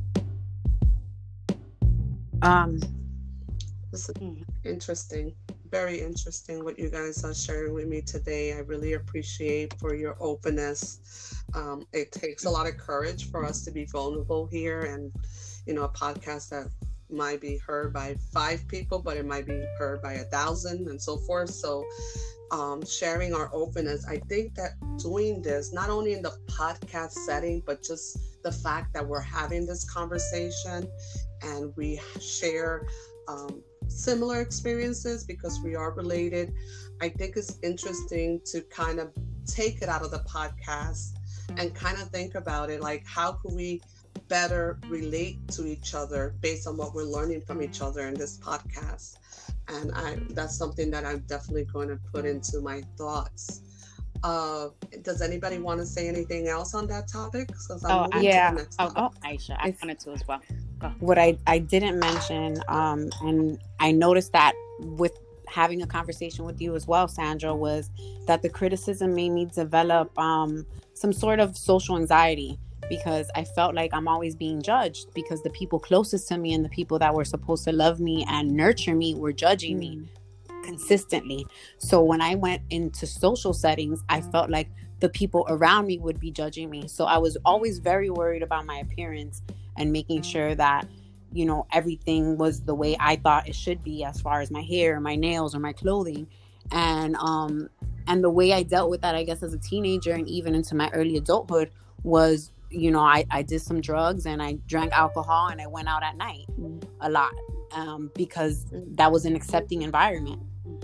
Um, This is interesting. very interesting what you guys are sharing with me today. I really appreciate for your openness. Um, it takes a lot of courage for us to be vulnerable here, and you know, a podcast that might be heard by five people, but it might be heard by a thousand and so forth. So um, sharing our openness, I think that doing this, not only in the podcast setting, but just the fact that we're having this conversation and we share um, similar experiences because we are related, I think it's interesting to kind of take it out of the podcast and kind of think about it, like how could we better relate to each other based on what we're learning from each other in this podcast. And I that's something that I'm definitely going to put into my thoughts. Uh, does anybody want to say anything else on that topic? Oh, yeah. Oh, oh, Aisha, I wanted to as well. Go. What I, I didn't mention, um, and I noticed that with having a conversation with you as well, Sandra, was that the criticism made me develop um, some sort of social anxiety, because I felt like I'm always being judged because the people closest to me and the people that were supposed to love me and nurture me were judging mm. me consistently. So when I went into social settings, I felt like the people around me would be judging me. So I was always very worried about my appearance and making sure that, you know, everything was the way I thought it should be as far as my hair, my nails, or my clothing. And um and the way I dealt with that, I guess, as a teenager and even into my early adulthood was, you know, I, I did some drugs and I drank alcohol and I went out at night mm. a lot um, because that was an accepting environment.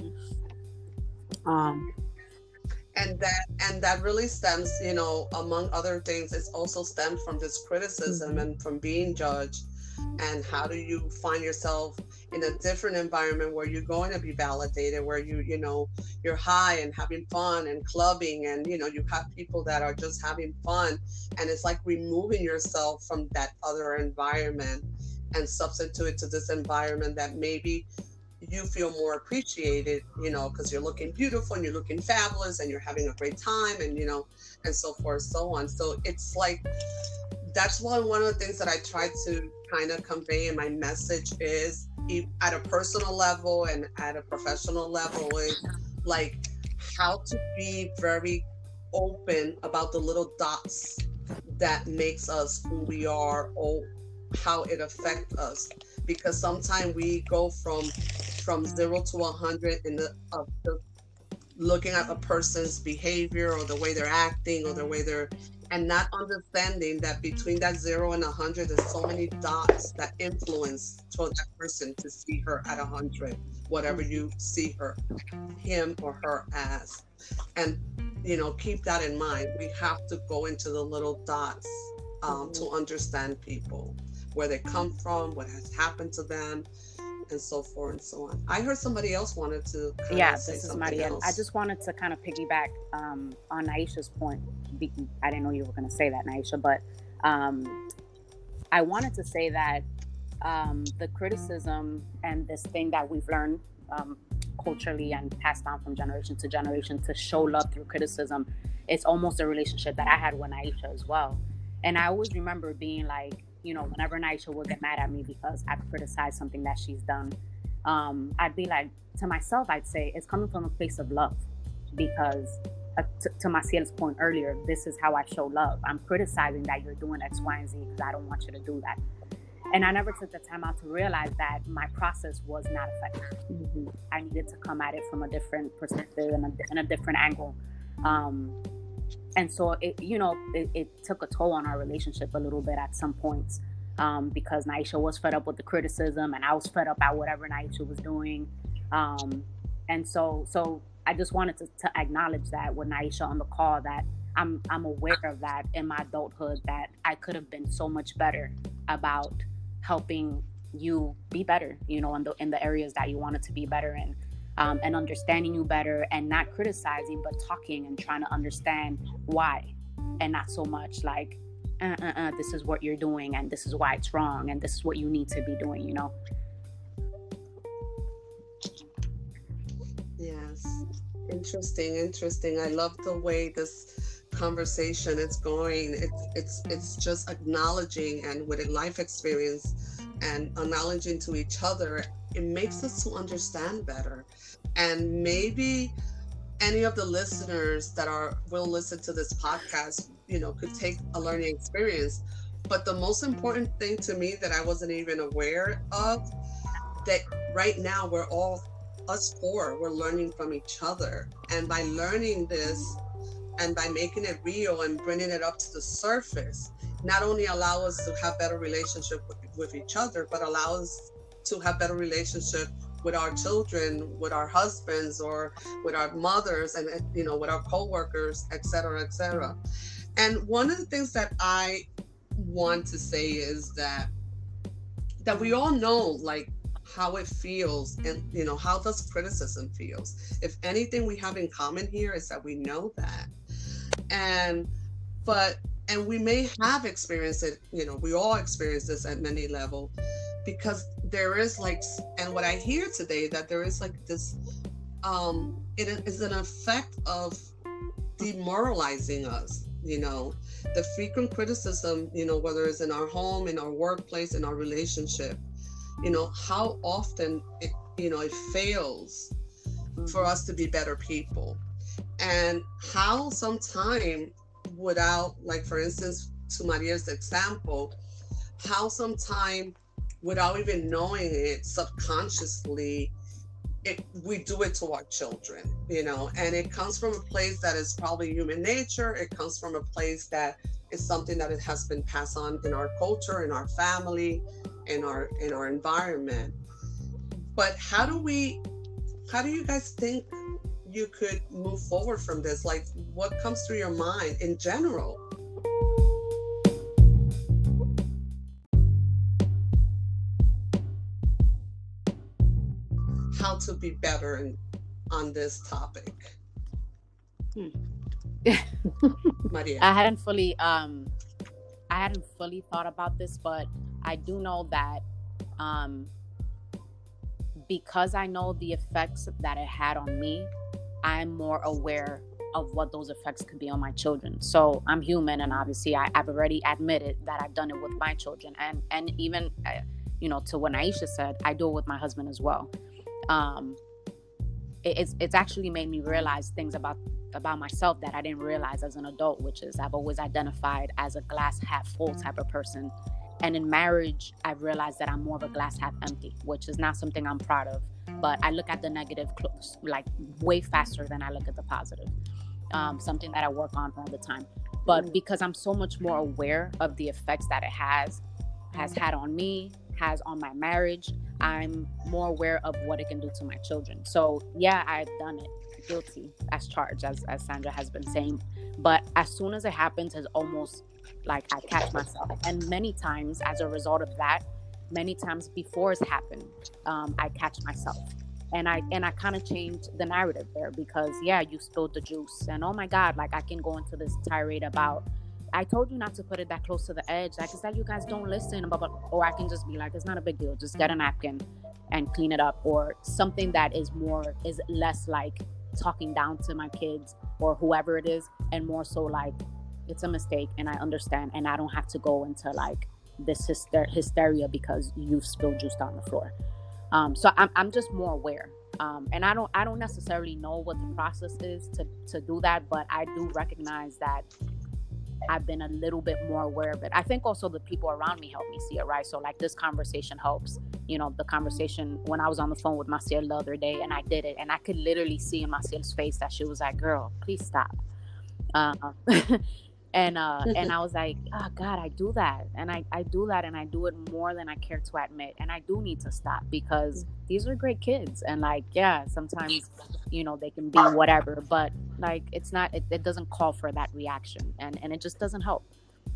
Mm-hmm. Um, and that and that really stems, you know, among other things, it's also stemmed from this criticism mm-hmm. and from being judged. And how do you find yourself in a different environment where you're going to be validated, where you, you know, you're high and having fun and clubbing, and, you know, you have people that are just having fun, and it's like removing yourself from that other environment and substitute it to this environment that maybe you feel more appreciated, you know, because you're looking beautiful and you're looking fabulous and you're having a great time, and, you know, and so forth, so on. So it's like, that's one, one of the things that I try to kind of convey in my message is, at a personal level and at a professional level, is like how to be very open about the little dots that makes us who we are, or how it affects us. Because sometimes we go from from zero to a hundred in the, uh, the looking at a person's behavior or the way they're acting or the way they're, and not understanding that between that zero and a hundred, there's so many dots that influence toward that person to see her at a hundred, whatever you see her, him or her as. And, you know, keep that in mind. We have to go into the little dots um, to understand people, where they come from, what has happened to them, and so forth and so on. I heard somebody else wanted to kind yeah, of say this is something Marielle. else. I just wanted to kind of piggyback um, on Naisha's point. I didn't know you were going to say that, Naisha, but um, I wanted to say that um, the criticism and this thing that we've learned um, culturally and passed down from generation to generation to show love through criticism, it's almost a relationship that I had with Naisha as well. And I always remember being like, you know, whenever Naisha would get mad at me because I've criticized something that she's done, um, I'd be like, to myself, I'd say it's coming from a place of love, because uh, t- to Maciel's point earlier, this is how I show love. I'm criticizing that you're doing X, Y, and Z because I don't want you to do that. And I never took the time out to realize that my process was not effective. Mm-hmm. I needed to come at it from a different perspective and a, and a different angle. Um, And so, it, you know, it, it took a toll on our relationship a little bit at some points um, because Naisha was fed up with the criticism and I was fed up at whatever Naisha was doing. Um, and so so I just wanted to, to acknowledge that with Naisha on the call, that I'm I'm aware of that in my adulthood, that I could have been so much better about helping you be better, you know, in the, in the areas that you wanted to be better in. Um, and understanding you better, and not criticizing, but talking and trying to understand why, and not so much like, uh, uh, uh, this is what you're doing, and this is why it's wrong, and this is what you need to be doing, you know? Yes. Interesting, interesting. I love the way this conversation is going. It's, it's, it's just acknowledging, and with a life experience and acknowledging to each other, it makes us to understand better. And maybe any of the listeners that are will listen to this podcast, you know, could take a learning experience. But the most important thing to me that I wasn't even aware of, that right now we're all, us four, we're learning from each other. And by learning this and by making it real and bringing it up to the surface, not only allow us to have better relationship with, with each other, but allow us to have better relationship with our children, with our husbands, or with our mothers, and, you know, with our co-workers, et cetera, et cetera. And one of the things that I want to say is that that we all know, like, how it feels, and, you know, how does criticism feels. If anything we have in common here is that we know that. And but and we may have experienced it, you know, we all experience this at many levels, because there is like, and what I hear today, that there is like this um it is an effect of demoralizing us, you know, the frequent criticism, you know, whether it's in our home, in our workplace, in our relationship, you know, how often it, you know, it fails for us to be better people. And how sometime without, like, for instance, to Maria's example, how sometime without even knowing it, subconsciously, it, we do it to our children, you know, and it comes from a place that is probably human nature. It comes from a place that is something that it has been passed on in our culture, in our family, in our in our environment. But how do we, how do you guys think you could move forward from this? Like, what comes through your mind in general? How to be better in, on this topic? Hmm. Maria. I hadn't fully um I hadn't fully thought about this, but I do know that um because I know the effects that it had on me, I'm more aware of what those effects could be on my children. So I'm human, and obviously I, I've already admitted that I've done it with my children, and and even uh, you know, to what Naisha said, I do it with my husband as well. Um, it, it's it's actually made me realize things about about myself that I didn't realize as an adult, which is I've always identified as a glass half full type of person. And in marriage, I've realized that I'm more of a glass half empty, which is not something I'm proud of. But I look at the negative close, like way faster than I look at the positive. Um, something that I work on all the time. But because I'm so much more aware of the effects that it has, has had on me, has on my marriage, I'm more aware of what it can do to my children. So yeah, I've done it. Guilty as charged, as, as Sandra has been saying. But as soon as it happens, it's almost like I catch myself. And many times as a result of that, many times before it's happened, um, I catch myself. And I and I kind of changed the narrative there, because yeah, you spilled the juice, and oh my God, like I can go into this tirade about, I told you not to put it that close to the edge, like it's that you guys don't listen, blah, blah, or I can just be like, it's not a big deal, just get a napkin and clean it up, or something that is more is less like talking down to my kids or whoever it is, and more so like it's a mistake and I understand, and I don't have to go into like this hyster- hysteria because you've spilled juice down the floor. Um, so I'm I'm just more aware, um, and I don't I don't necessarily know what the process is to to do that, but I do recognize that I've been a little bit more aware of it. I think also the people around me help me see it, right? So like this conversation helps. You know, the conversation when I was on the phone with Maciel the other day, and I did it, and I could literally see in Maciel's face that she was like, "Girl, please stop." Uh, and uh, and I was like, "Oh God, I do that, and I, I do that, and I do it more than I care to admit, and I do need to stop, because these are great kids, and like, yeah, sometimes, you know, they can be whatever, but like, it's not, it, it doesn't call for that reaction, and and it just doesn't help."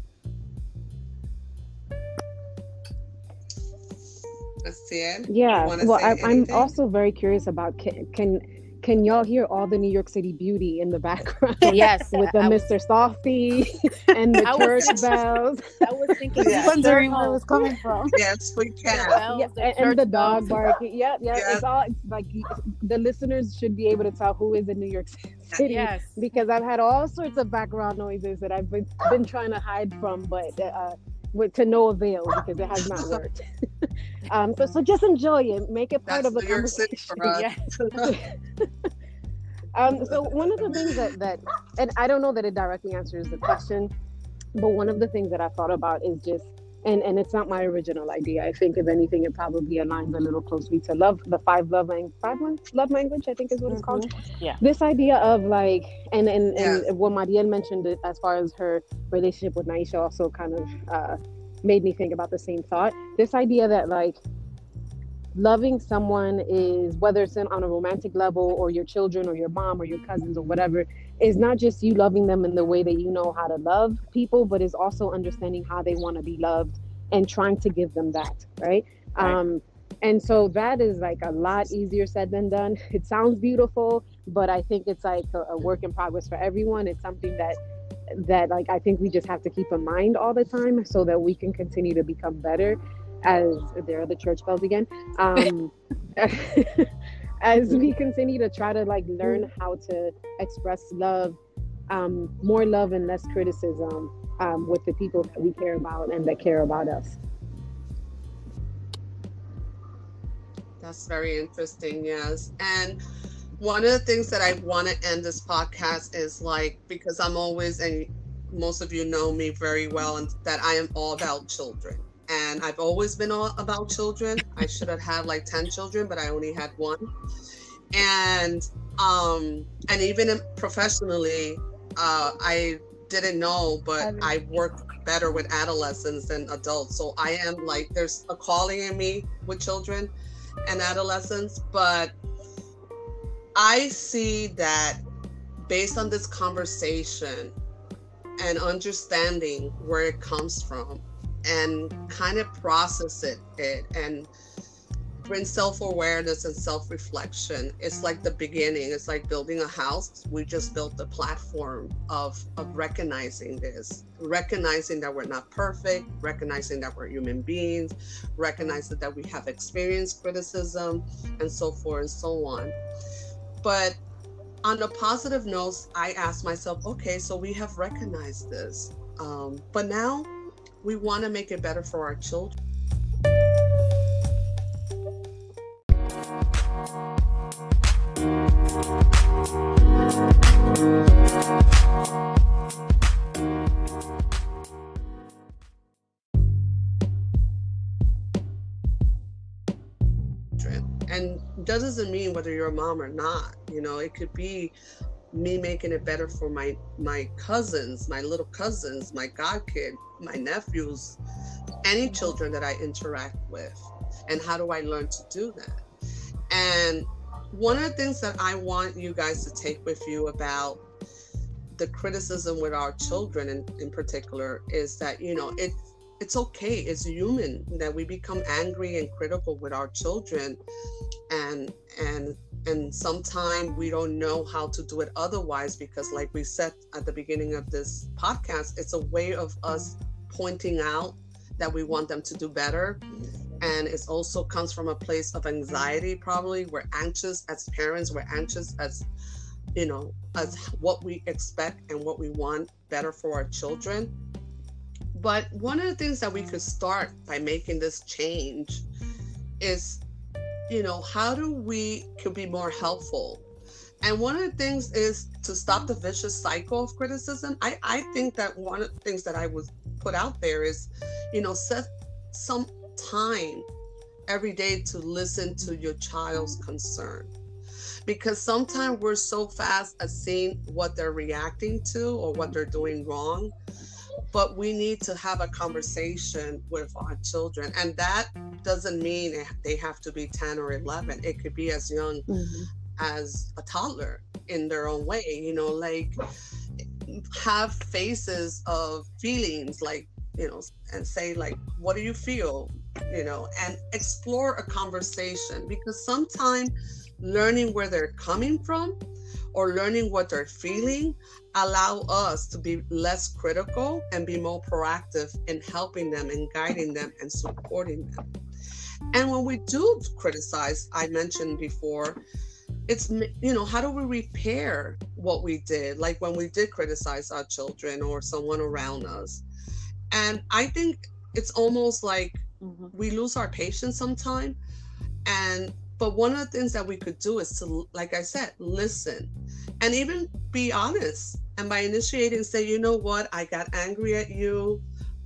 Maciel, Yeah, well, I, I'm anything? also very curious about can, can can y'all hear all the New York City beauty in the background? Yes, with the I, I Mister Softy and the I was church thinking- bells. I was thinking, Yeah. Wondering where it was coming from. Yes, we can. The bells, Yeah, the and, and the church dog bells. barking. Yeah, yeah, Yeah. it's all it's like the listeners should be able to tell who is in New York City. Yes. Because I've had all sorts of background noises that I've been, been trying to hide from, but uh, with, to no avail because it has not worked. um, so, so just enjoy it. Make it part That's of the New York City conversation. for us. Yeah. um, so one of the things that, that, and I don't know that it directly answers the question, but one of the things that I thought about is just, and, and it's not my original idea. I think if anything, it probably aligns a little closely to love, the five love, lang- five love language, I think is what it's called. Yeah. This idea of like, and, and, Yes. and what Mariel mentioned it as far as her relationship with Naisha also kind of uh, made me think about the same thought. This idea that like loving someone is, whether it's on a romantic level or your children or your mom or your cousins or whatever, is not just you loving them in the way that you know how to love people, but is also understanding how they want to be loved and trying to give them that, right? Right. Um, and so that is like a lot easier said than done. It sounds beautiful, but I think it's like a, a work in progress for everyone. It's something that that like I think we just have to keep in mind all the time so that we can continue to become better. As there are the church bells again. Um, as we continue to try to like learn how to express love, um, more love and less criticism um, with the people that we care about and that care about us. That's very interesting, yes. And one of the things that I want to end this podcast is like, because I'm always, and most of you know me very well, and that I am all about children. And I've always been all about children. I should have had like ten children, but I only had one. And um, and even in- professionally, uh, I didn't know, but I work better with adolescents than adults. So I am like, there's a calling in me with children and adolescents. But I see that based on this conversation and understanding where it comes from, and kind of process it, it and bring self-awareness and self-reflection. It's like the beginning. It's like building a house. We just built the platform of, of recognizing this, recognizing that we're not perfect, recognizing that we're human beings, recognizing that we have experienced criticism, and so forth and so on. But on a positive note, I asked myself, okay, so we have recognized this, um, but now we want to make it better for our children. And that doesn't mean whether you're a mom or not. You know, it could be me making it better for my my cousins, my little cousins, my godkid, my nephews, any children that I interact with. And how do I learn to do that? And one of the things that I want you guys to take with you about the criticism with our children in, in particular is that, you know, it it's okay, it's human that we become angry and critical with our children, and and and sometimes we don't know how to do it otherwise, because like we said at the beginning of this podcast, it's a way of us pointing out that we want them to do better. And it also comes from a place of anxiety. Probably we're anxious as parents, we're anxious as, you know, as what we expect and what we want better for our children. But one of the things that we could start by making this change is, you know, how do we could be more helpful? And one of the things is to stop the vicious cycle of criticism. I, I think that one of the things that I would put out there is, you know, set some time every day to listen to your child's concern. Because sometimes we're so fast at seeing what they're reacting to or what they're doing wrong. But we need to have a conversation with our children. And that doesn't mean they have to be ten or eleven. It could be as young mm-hmm. as a toddler in their own way, you know, like have faces of feelings, like, you know, and say like, what do you feel? You know, and explore a conversation, because sometimes learning where they're coming from or learning what they're feeling allow us to be less critical and be more proactive in helping them and guiding them and supporting them. And when we do criticize, I mentioned before, it's, you know, how do we repair what we did? Like when we did criticize our children or someone around us. And I think it's almost like Mm-hmm. we lose our patience sometime. And but one of the things that we could do is to, like I said, listen and even be honest. And by initiating, say, you know what, I got angry at you,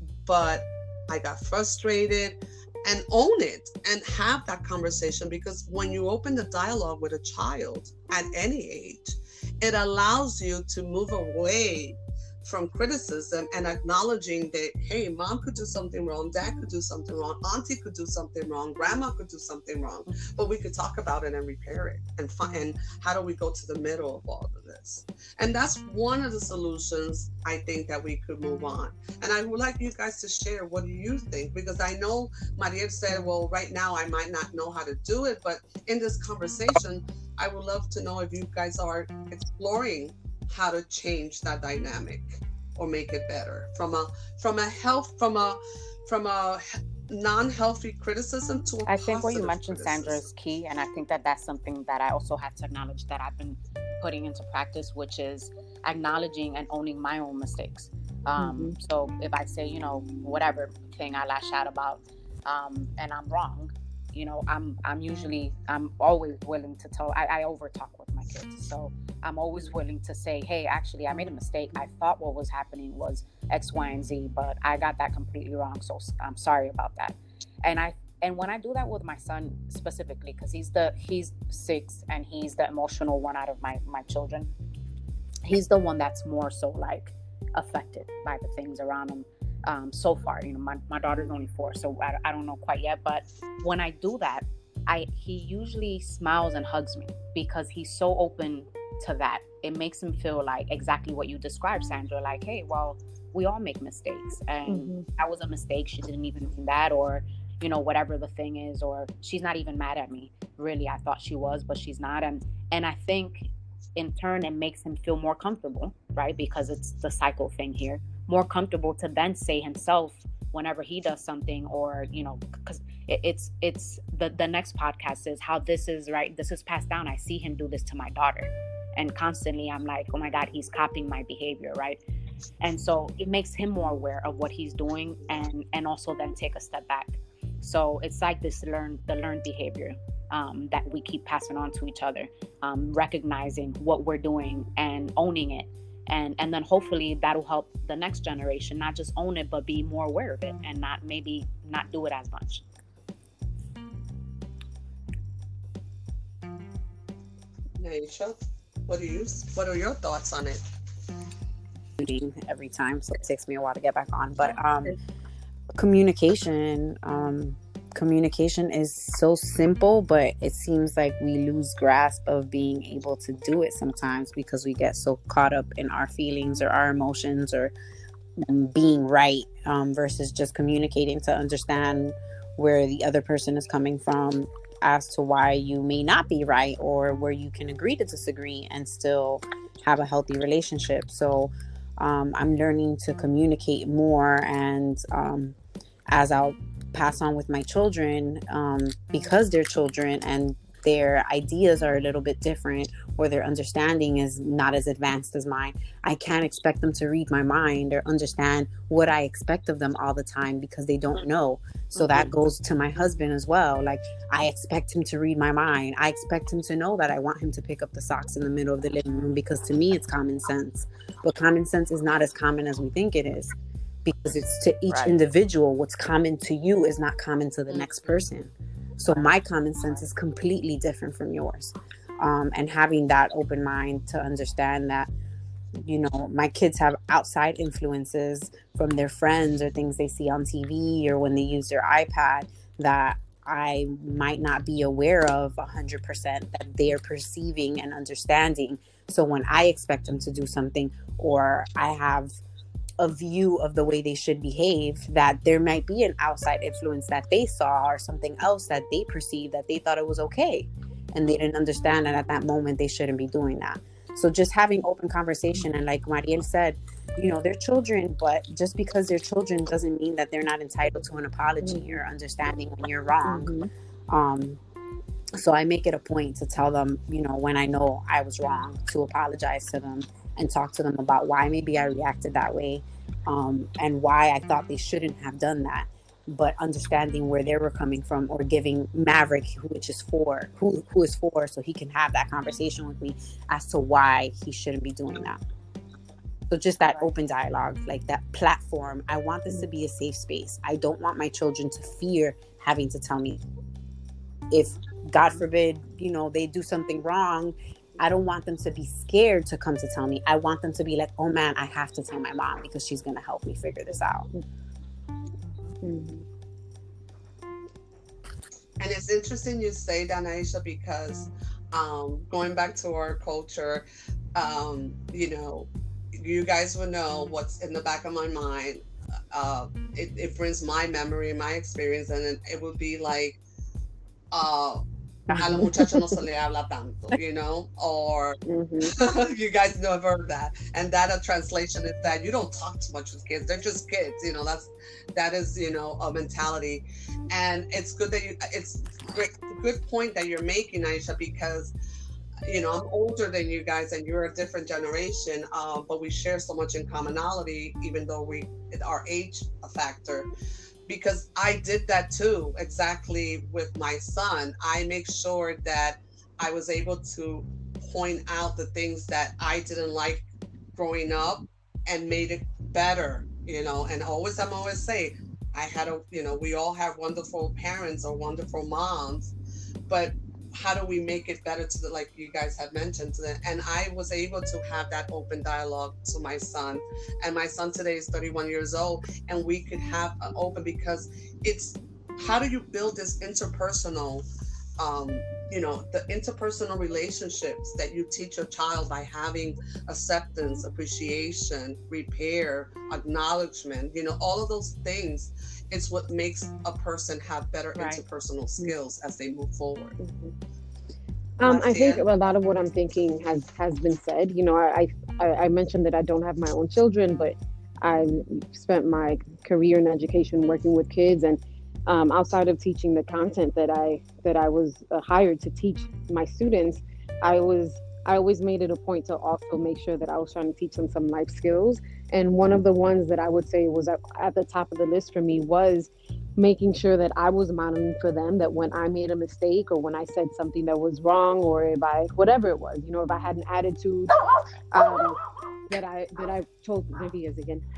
but I got frustrated, and own it and have that conversation. Because when you open the dialogue with a child at any age, it allows you to move away from criticism and acknowledging that, hey, mom could do something wrong, dad could do something wrong, auntie could do something wrong, grandma could do something wrong, but we could talk about it and repair it and find, and how do we go to the middle of all of this? And that's one of the solutions I think that we could move on. And I would like you guys to share, what do you think? Because I know Mariel said, well, right now I might not know how to do it, but in this conversation, I would love to know if you guys are exploring how to change that dynamic or make it better from a from a health from a from a non-healthy criticism to a I think what you positive mentioned, Sandra, is criticism. key, and I think that that's something that I also have to acknowledge that I've been putting into practice, which is acknowledging and owning my own mistakes. Um, Mhm. So if I say, you know, whatever thing I lash out about, um, and I'm wrong, you know, I'm I'm usually I'm always willing to tell. I, I over talk with my kids, so I'm always willing to say, hey, actually, I made a mistake. I thought what was happening was X, Y, and Z, but I got that completely wrong. So I'm sorry about that. And I and when I do that with my son specifically, because he's the he's six and he's the emotional one out of my my children, he's the one that's more so like affected by the things around him. Um, so far, you know, my, my daughter's only four, so I, I don't know quite yet. But when I do that, I he usually smiles and hugs me because he's so open to that. It makes him feel like exactly what you described, Sandra. Like, hey, well, we all make mistakes, and Mhm. that was a mistake. She didn't even mean that, or you know, whatever the thing is, or she's not even mad at me. Really, I thought she was, but she's not. And and I think in turn, it makes him feel more comfortable, right? Because it's the cycle thing here. More comfortable to then say himself whenever he does something, or you know, because it, it's it's the the next podcast is how this is right. This is passed down. I see him do this to my daughter, and constantly I'm like, oh my God, he's copying my behavior, right? And so it makes him more aware of what he's doing, and and also then take a step back. So it's like this learned the learned behavior um, that we keep passing on to each other, um, recognizing what we're doing and owning it. And and then hopefully that'll help the next generation not just own it, but be more aware of it and not maybe not do it as much. Naisha, what do you what are your thoughts on it? Every time, so it takes me a while to get back on. But um, communication, um, communication is so simple, but it seems like we lose grasp of being able to do it sometimes because we get so caught up in our feelings or our emotions or being right, um, versus just communicating to understand where the other person is coming from as to why you may not be right, or where you can agree to disagree and still have a healthy relationship. So um, I'm learning to communicate more, and um, as I'll pass on with my children, um, because they're children and their ideas are a little bit different, or their understanding is not as advanced as mine, I can't expect them to read my mind or understand what I expect of them all the time because they don't know. So mm-hmm. that goes to my husband as well. Like, I expect him to read my mind. I expect him to know that I want him to pick up the socks in the middle of the living room, because to me it's common sense. But common sense is not as common as we think it is, because it's to each right. individual. What's common to you is not common to the mm-hmm. next person. So my common sense is completely different from yours. Um, and having that open mind to understand that, you know, my kids have outside influences from their friends or things they see on T V or when they use their iPad that I might not be aware of one hundred percent, that they're perceiving and understanding. So when I expect them to do something, or I have a view of the way they should behave, that there might be an outside influence that they saw or something else that they perceived that they thought it was okay, and they didn't understand that at that moment they shouldn't be doing that. So just having open conversation, and like Mariel said, you know, they're children, but just because they're children doesn't mean that they're not entitled to an apology or understanding when you're wrong. Mm-hmm. Um, so I make it a point to tell them, you know, when I know I was wrong, to apologize to them and talk to them about why maybe I reacted that way, um, and why I thought they shouldn't have done that. but understanding where they were coming from, or giving Maverick, which is for who who is for, so he can have that conversation with me as to why he shouldn't be doing that. So just that open dialogue, like that platform. I want this to be a safe space. I don't want my children to fear having to tell me. If, God forbid, you know, they do something wrong, I don't want them to be scared to come to tell me. I want them to be like, oh man, I have to tell my mom because she's going to help me figure this out. Mm-hmm. And it's interesting you say that, Aisha, because um, going back to our culture, um, you know, you guys will know what's in the back of my mind. Uh, it, it brings my memory, my experience, and it, it would be like, uh, a la muchacha no se le habla tanto, you know, or mm-hmm. You guys know, I've heard that. And that a translation is that you don't talk too much with kids. They're just kids, you know, that's, that is, you know, a mentality. And it's good that you, it's great, good point that you're making, Aisha, because, you know, I'm older than you guys and you're a different generation, uh, but we share so much in commonality, even though we, our age a factor. Because I did that too, exactly with my son. I make sure that I was able to point out the things that I didn't like growing up and made it better, you know, and always, I'm always say, I had a, you know, we all have wonderful parents or wonderful moms, but how do we make it better to the, like you guys have mentioned to the, and I was able to have that open dialogue to my son, and my son today is thirty-one years old, and we could have an open, because it's, how do you build this interpersonal, um, you know, the interpersonal relationships that you teach your child by having acceptance, appreciation, repair, acknowledgement, you know, all of those things. It's what makes a person have better right. interpersonal skills as they move forward. Mm-hmm. Um, I think a lot of what I'm thinking has, has been said. You know, I, I I mentioned that I don't have my own children, but I spent my career in education working with kids, and um, outside of teaching the content that I that I was uh, hired to teach my students, I was I always made it a point to also make sure that I was trying to teach them some life skills. And one of the ones that I would say was at, at the top of the list for me was making sure that I was modeling for them that when I made a mistake, or when I said something that was wrong, or if I, whatever it was, you know, if I had an attitude um, that I, that I told, there he is again.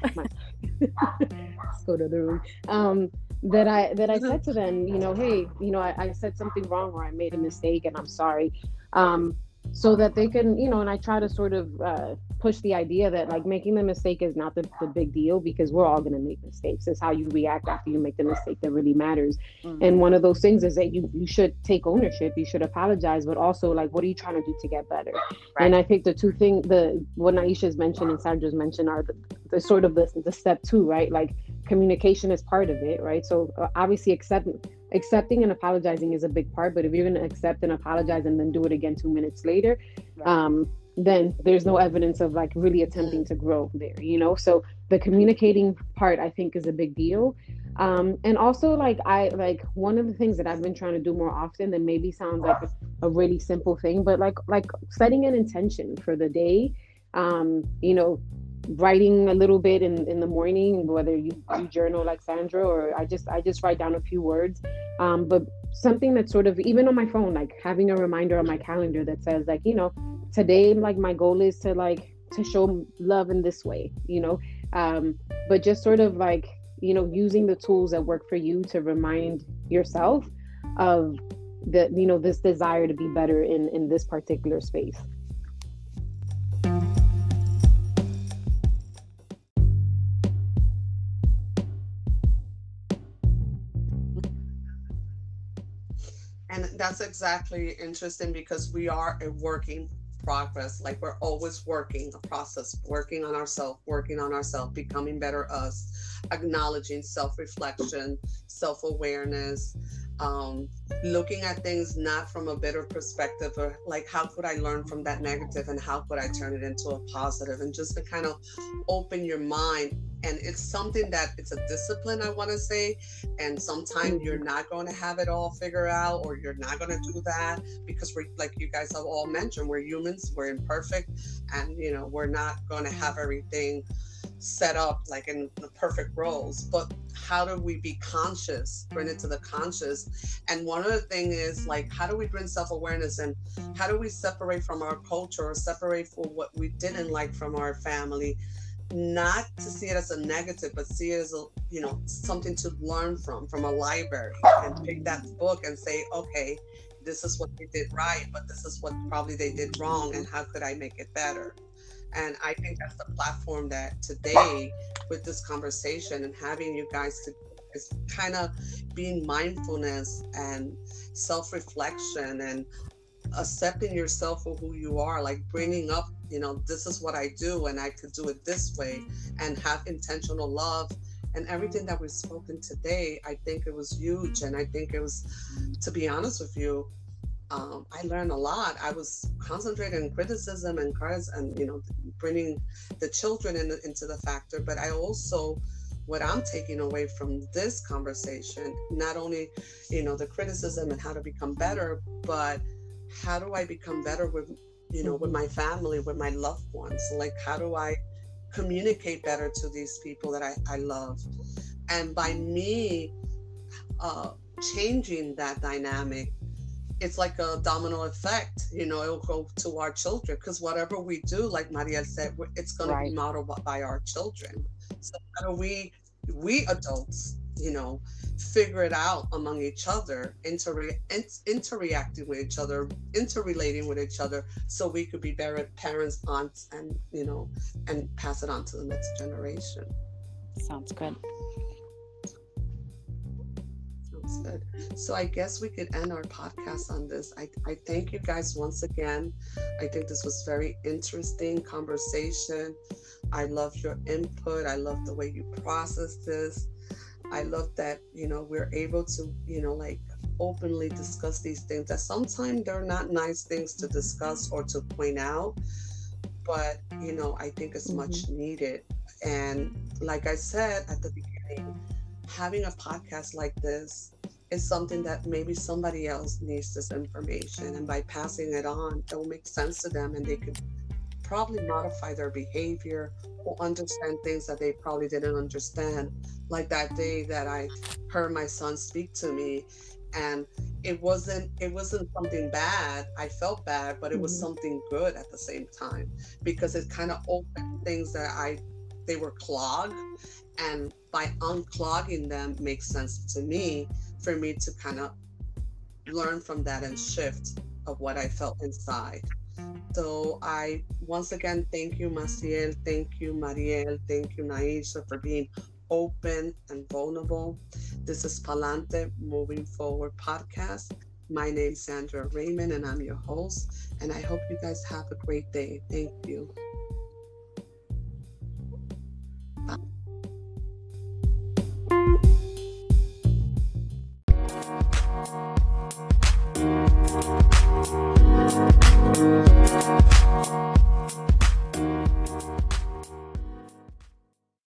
Let's go to the room. Um, that I, that I said to them, you know, hey, you know, I, I said something wrong, or I made a mistake and I'm sorry. Um, so that they can, you know, and I try to sort of uh, push the idea that like making the mistake is not the, the big deal, because we're all going to make mistakes. It's how you react after you make the mistake that really matters. Mm-hmm. And one of those things is that you, you should take ownership, you should apologize, but also like, what are you trying to do to get better? Right. And I think the two things, the what Naisha's mentioned and Sandra's mentioned are the, the sort of the, the step two, right? Like communication is part of it, right? So uh, obviously accept accepting and apologizing is a big part, but if you're going to accept and apologize and then do it again two minutes later, right. um, then there's no evidence of like really attempting to grow there, you know? So the communicating part, I think, is a big deal. Um, and also like, I, like one of the things that I've been trying to do more often, that maybe sounds like a, a really simple thing, but like, like setting an intention for the day, um, you know, writing a little bit in, in the morning, whether you, you journal like Sandra, or I just I just write down a few words, um, but something that's sort of, even on my phone, like having a reminder on my calendar that says like, you know, today like my goal is to like to show love in this way, you know, um, but just sort of like, you know, using the tools that work for you to remind yourself of the, you know, this desire to be better in in this particular space. And that's exactly interesting, because we are a working progress. Like we're always working a process, working on ourselves, working on ourselves, becoming better us, acknowledging self-reflection, self-awareness, um, looking at things not from a bitter perspective, or like, how could I learn from that negative and how could I turn it into a positive, and just to kind of open your mind. And it's something that it's a discipline, I want to say. And sometimes you're not going to have it all figured out, or you're not going to do that, because we're, like you guys have all mentioned, we're humans, we're imperfect, and you know, we're not going to have everything set up like in the perfect roles, but how do we be conscious, bring it to the conscious? And one of the things is like, how do we bring self-awareness, and how do we separate from our culture, or separate from what we didn't like from our family, not to see it as a negative, but see it as a, you know, something to learn from, from a library, and pick that book and say, okay, this is what they did right, but this is what probably they did wrong, and how could I make it better? And I think that's the platform that today, with this conversation and having you guys to, is kind of being mindfulness and self-reflection and accepting yourself for who you are, like bringing up, you know, this is what I do and I could do it this way, and have intentional love. And everything that we've spoken today, I think it was huge. And I think it was, to be honest with you, Um, I learned a lot. I was concentrating on criticism and cars, and you know, bringing the children in, into the factor. But I also, what I'm taking away from this conversation, not only, you know, the criticism and how to become better, but how do I become better with, you know, with my family, with my loved ones? Like, how do I communicate better to these people that I, I love? And by me uh, changing that dynamic, it's like a domino effect, you know, it'll go to our children, because whatever we do, like Mariel said, it's going Right. to be modeled by our children. So how do we, we adults, you know, figure it out among each other, inter interreacting with each other, interrelating with each other, so we could be better parents, aunts, and, you know, and pass it on to the next generation. Sounds good. Good. So I guess we could end our podcast on this. I, I thank you guys once again. I think this was very interesting conversation. I love your input. I love the way you process this. I love that, you know, we're able to, you know, like openly discuss these things that sometimes they're not nice things to discuss or to point out, but, you know, I think it's Mm-hmm. much needed. And like I said at the beginning, having a podcast like this is something that maybe somebody else needs this information, and by passing it on, it will make sense to them, and they could probably modify their behavior or understand things that they probably didn't understand. Like that day that I heard my son speak to me, and it wasn't it wasn't something bad. I felt bad, but it was Mhm. something good at the same time, because it kind of opened things that I they were clogged, and by unclogging them makes sense to me, for me to kind of learn from that and shift of what I felt inside. So I once again thank you, Maciel, thank you, Mariel, thank you, Naisha, for being open and vulnerable. This is Palante Moving Forward podcast. My name's Sandra Raymond, and I'm your host, and I hope you guys have a great day. Thank you.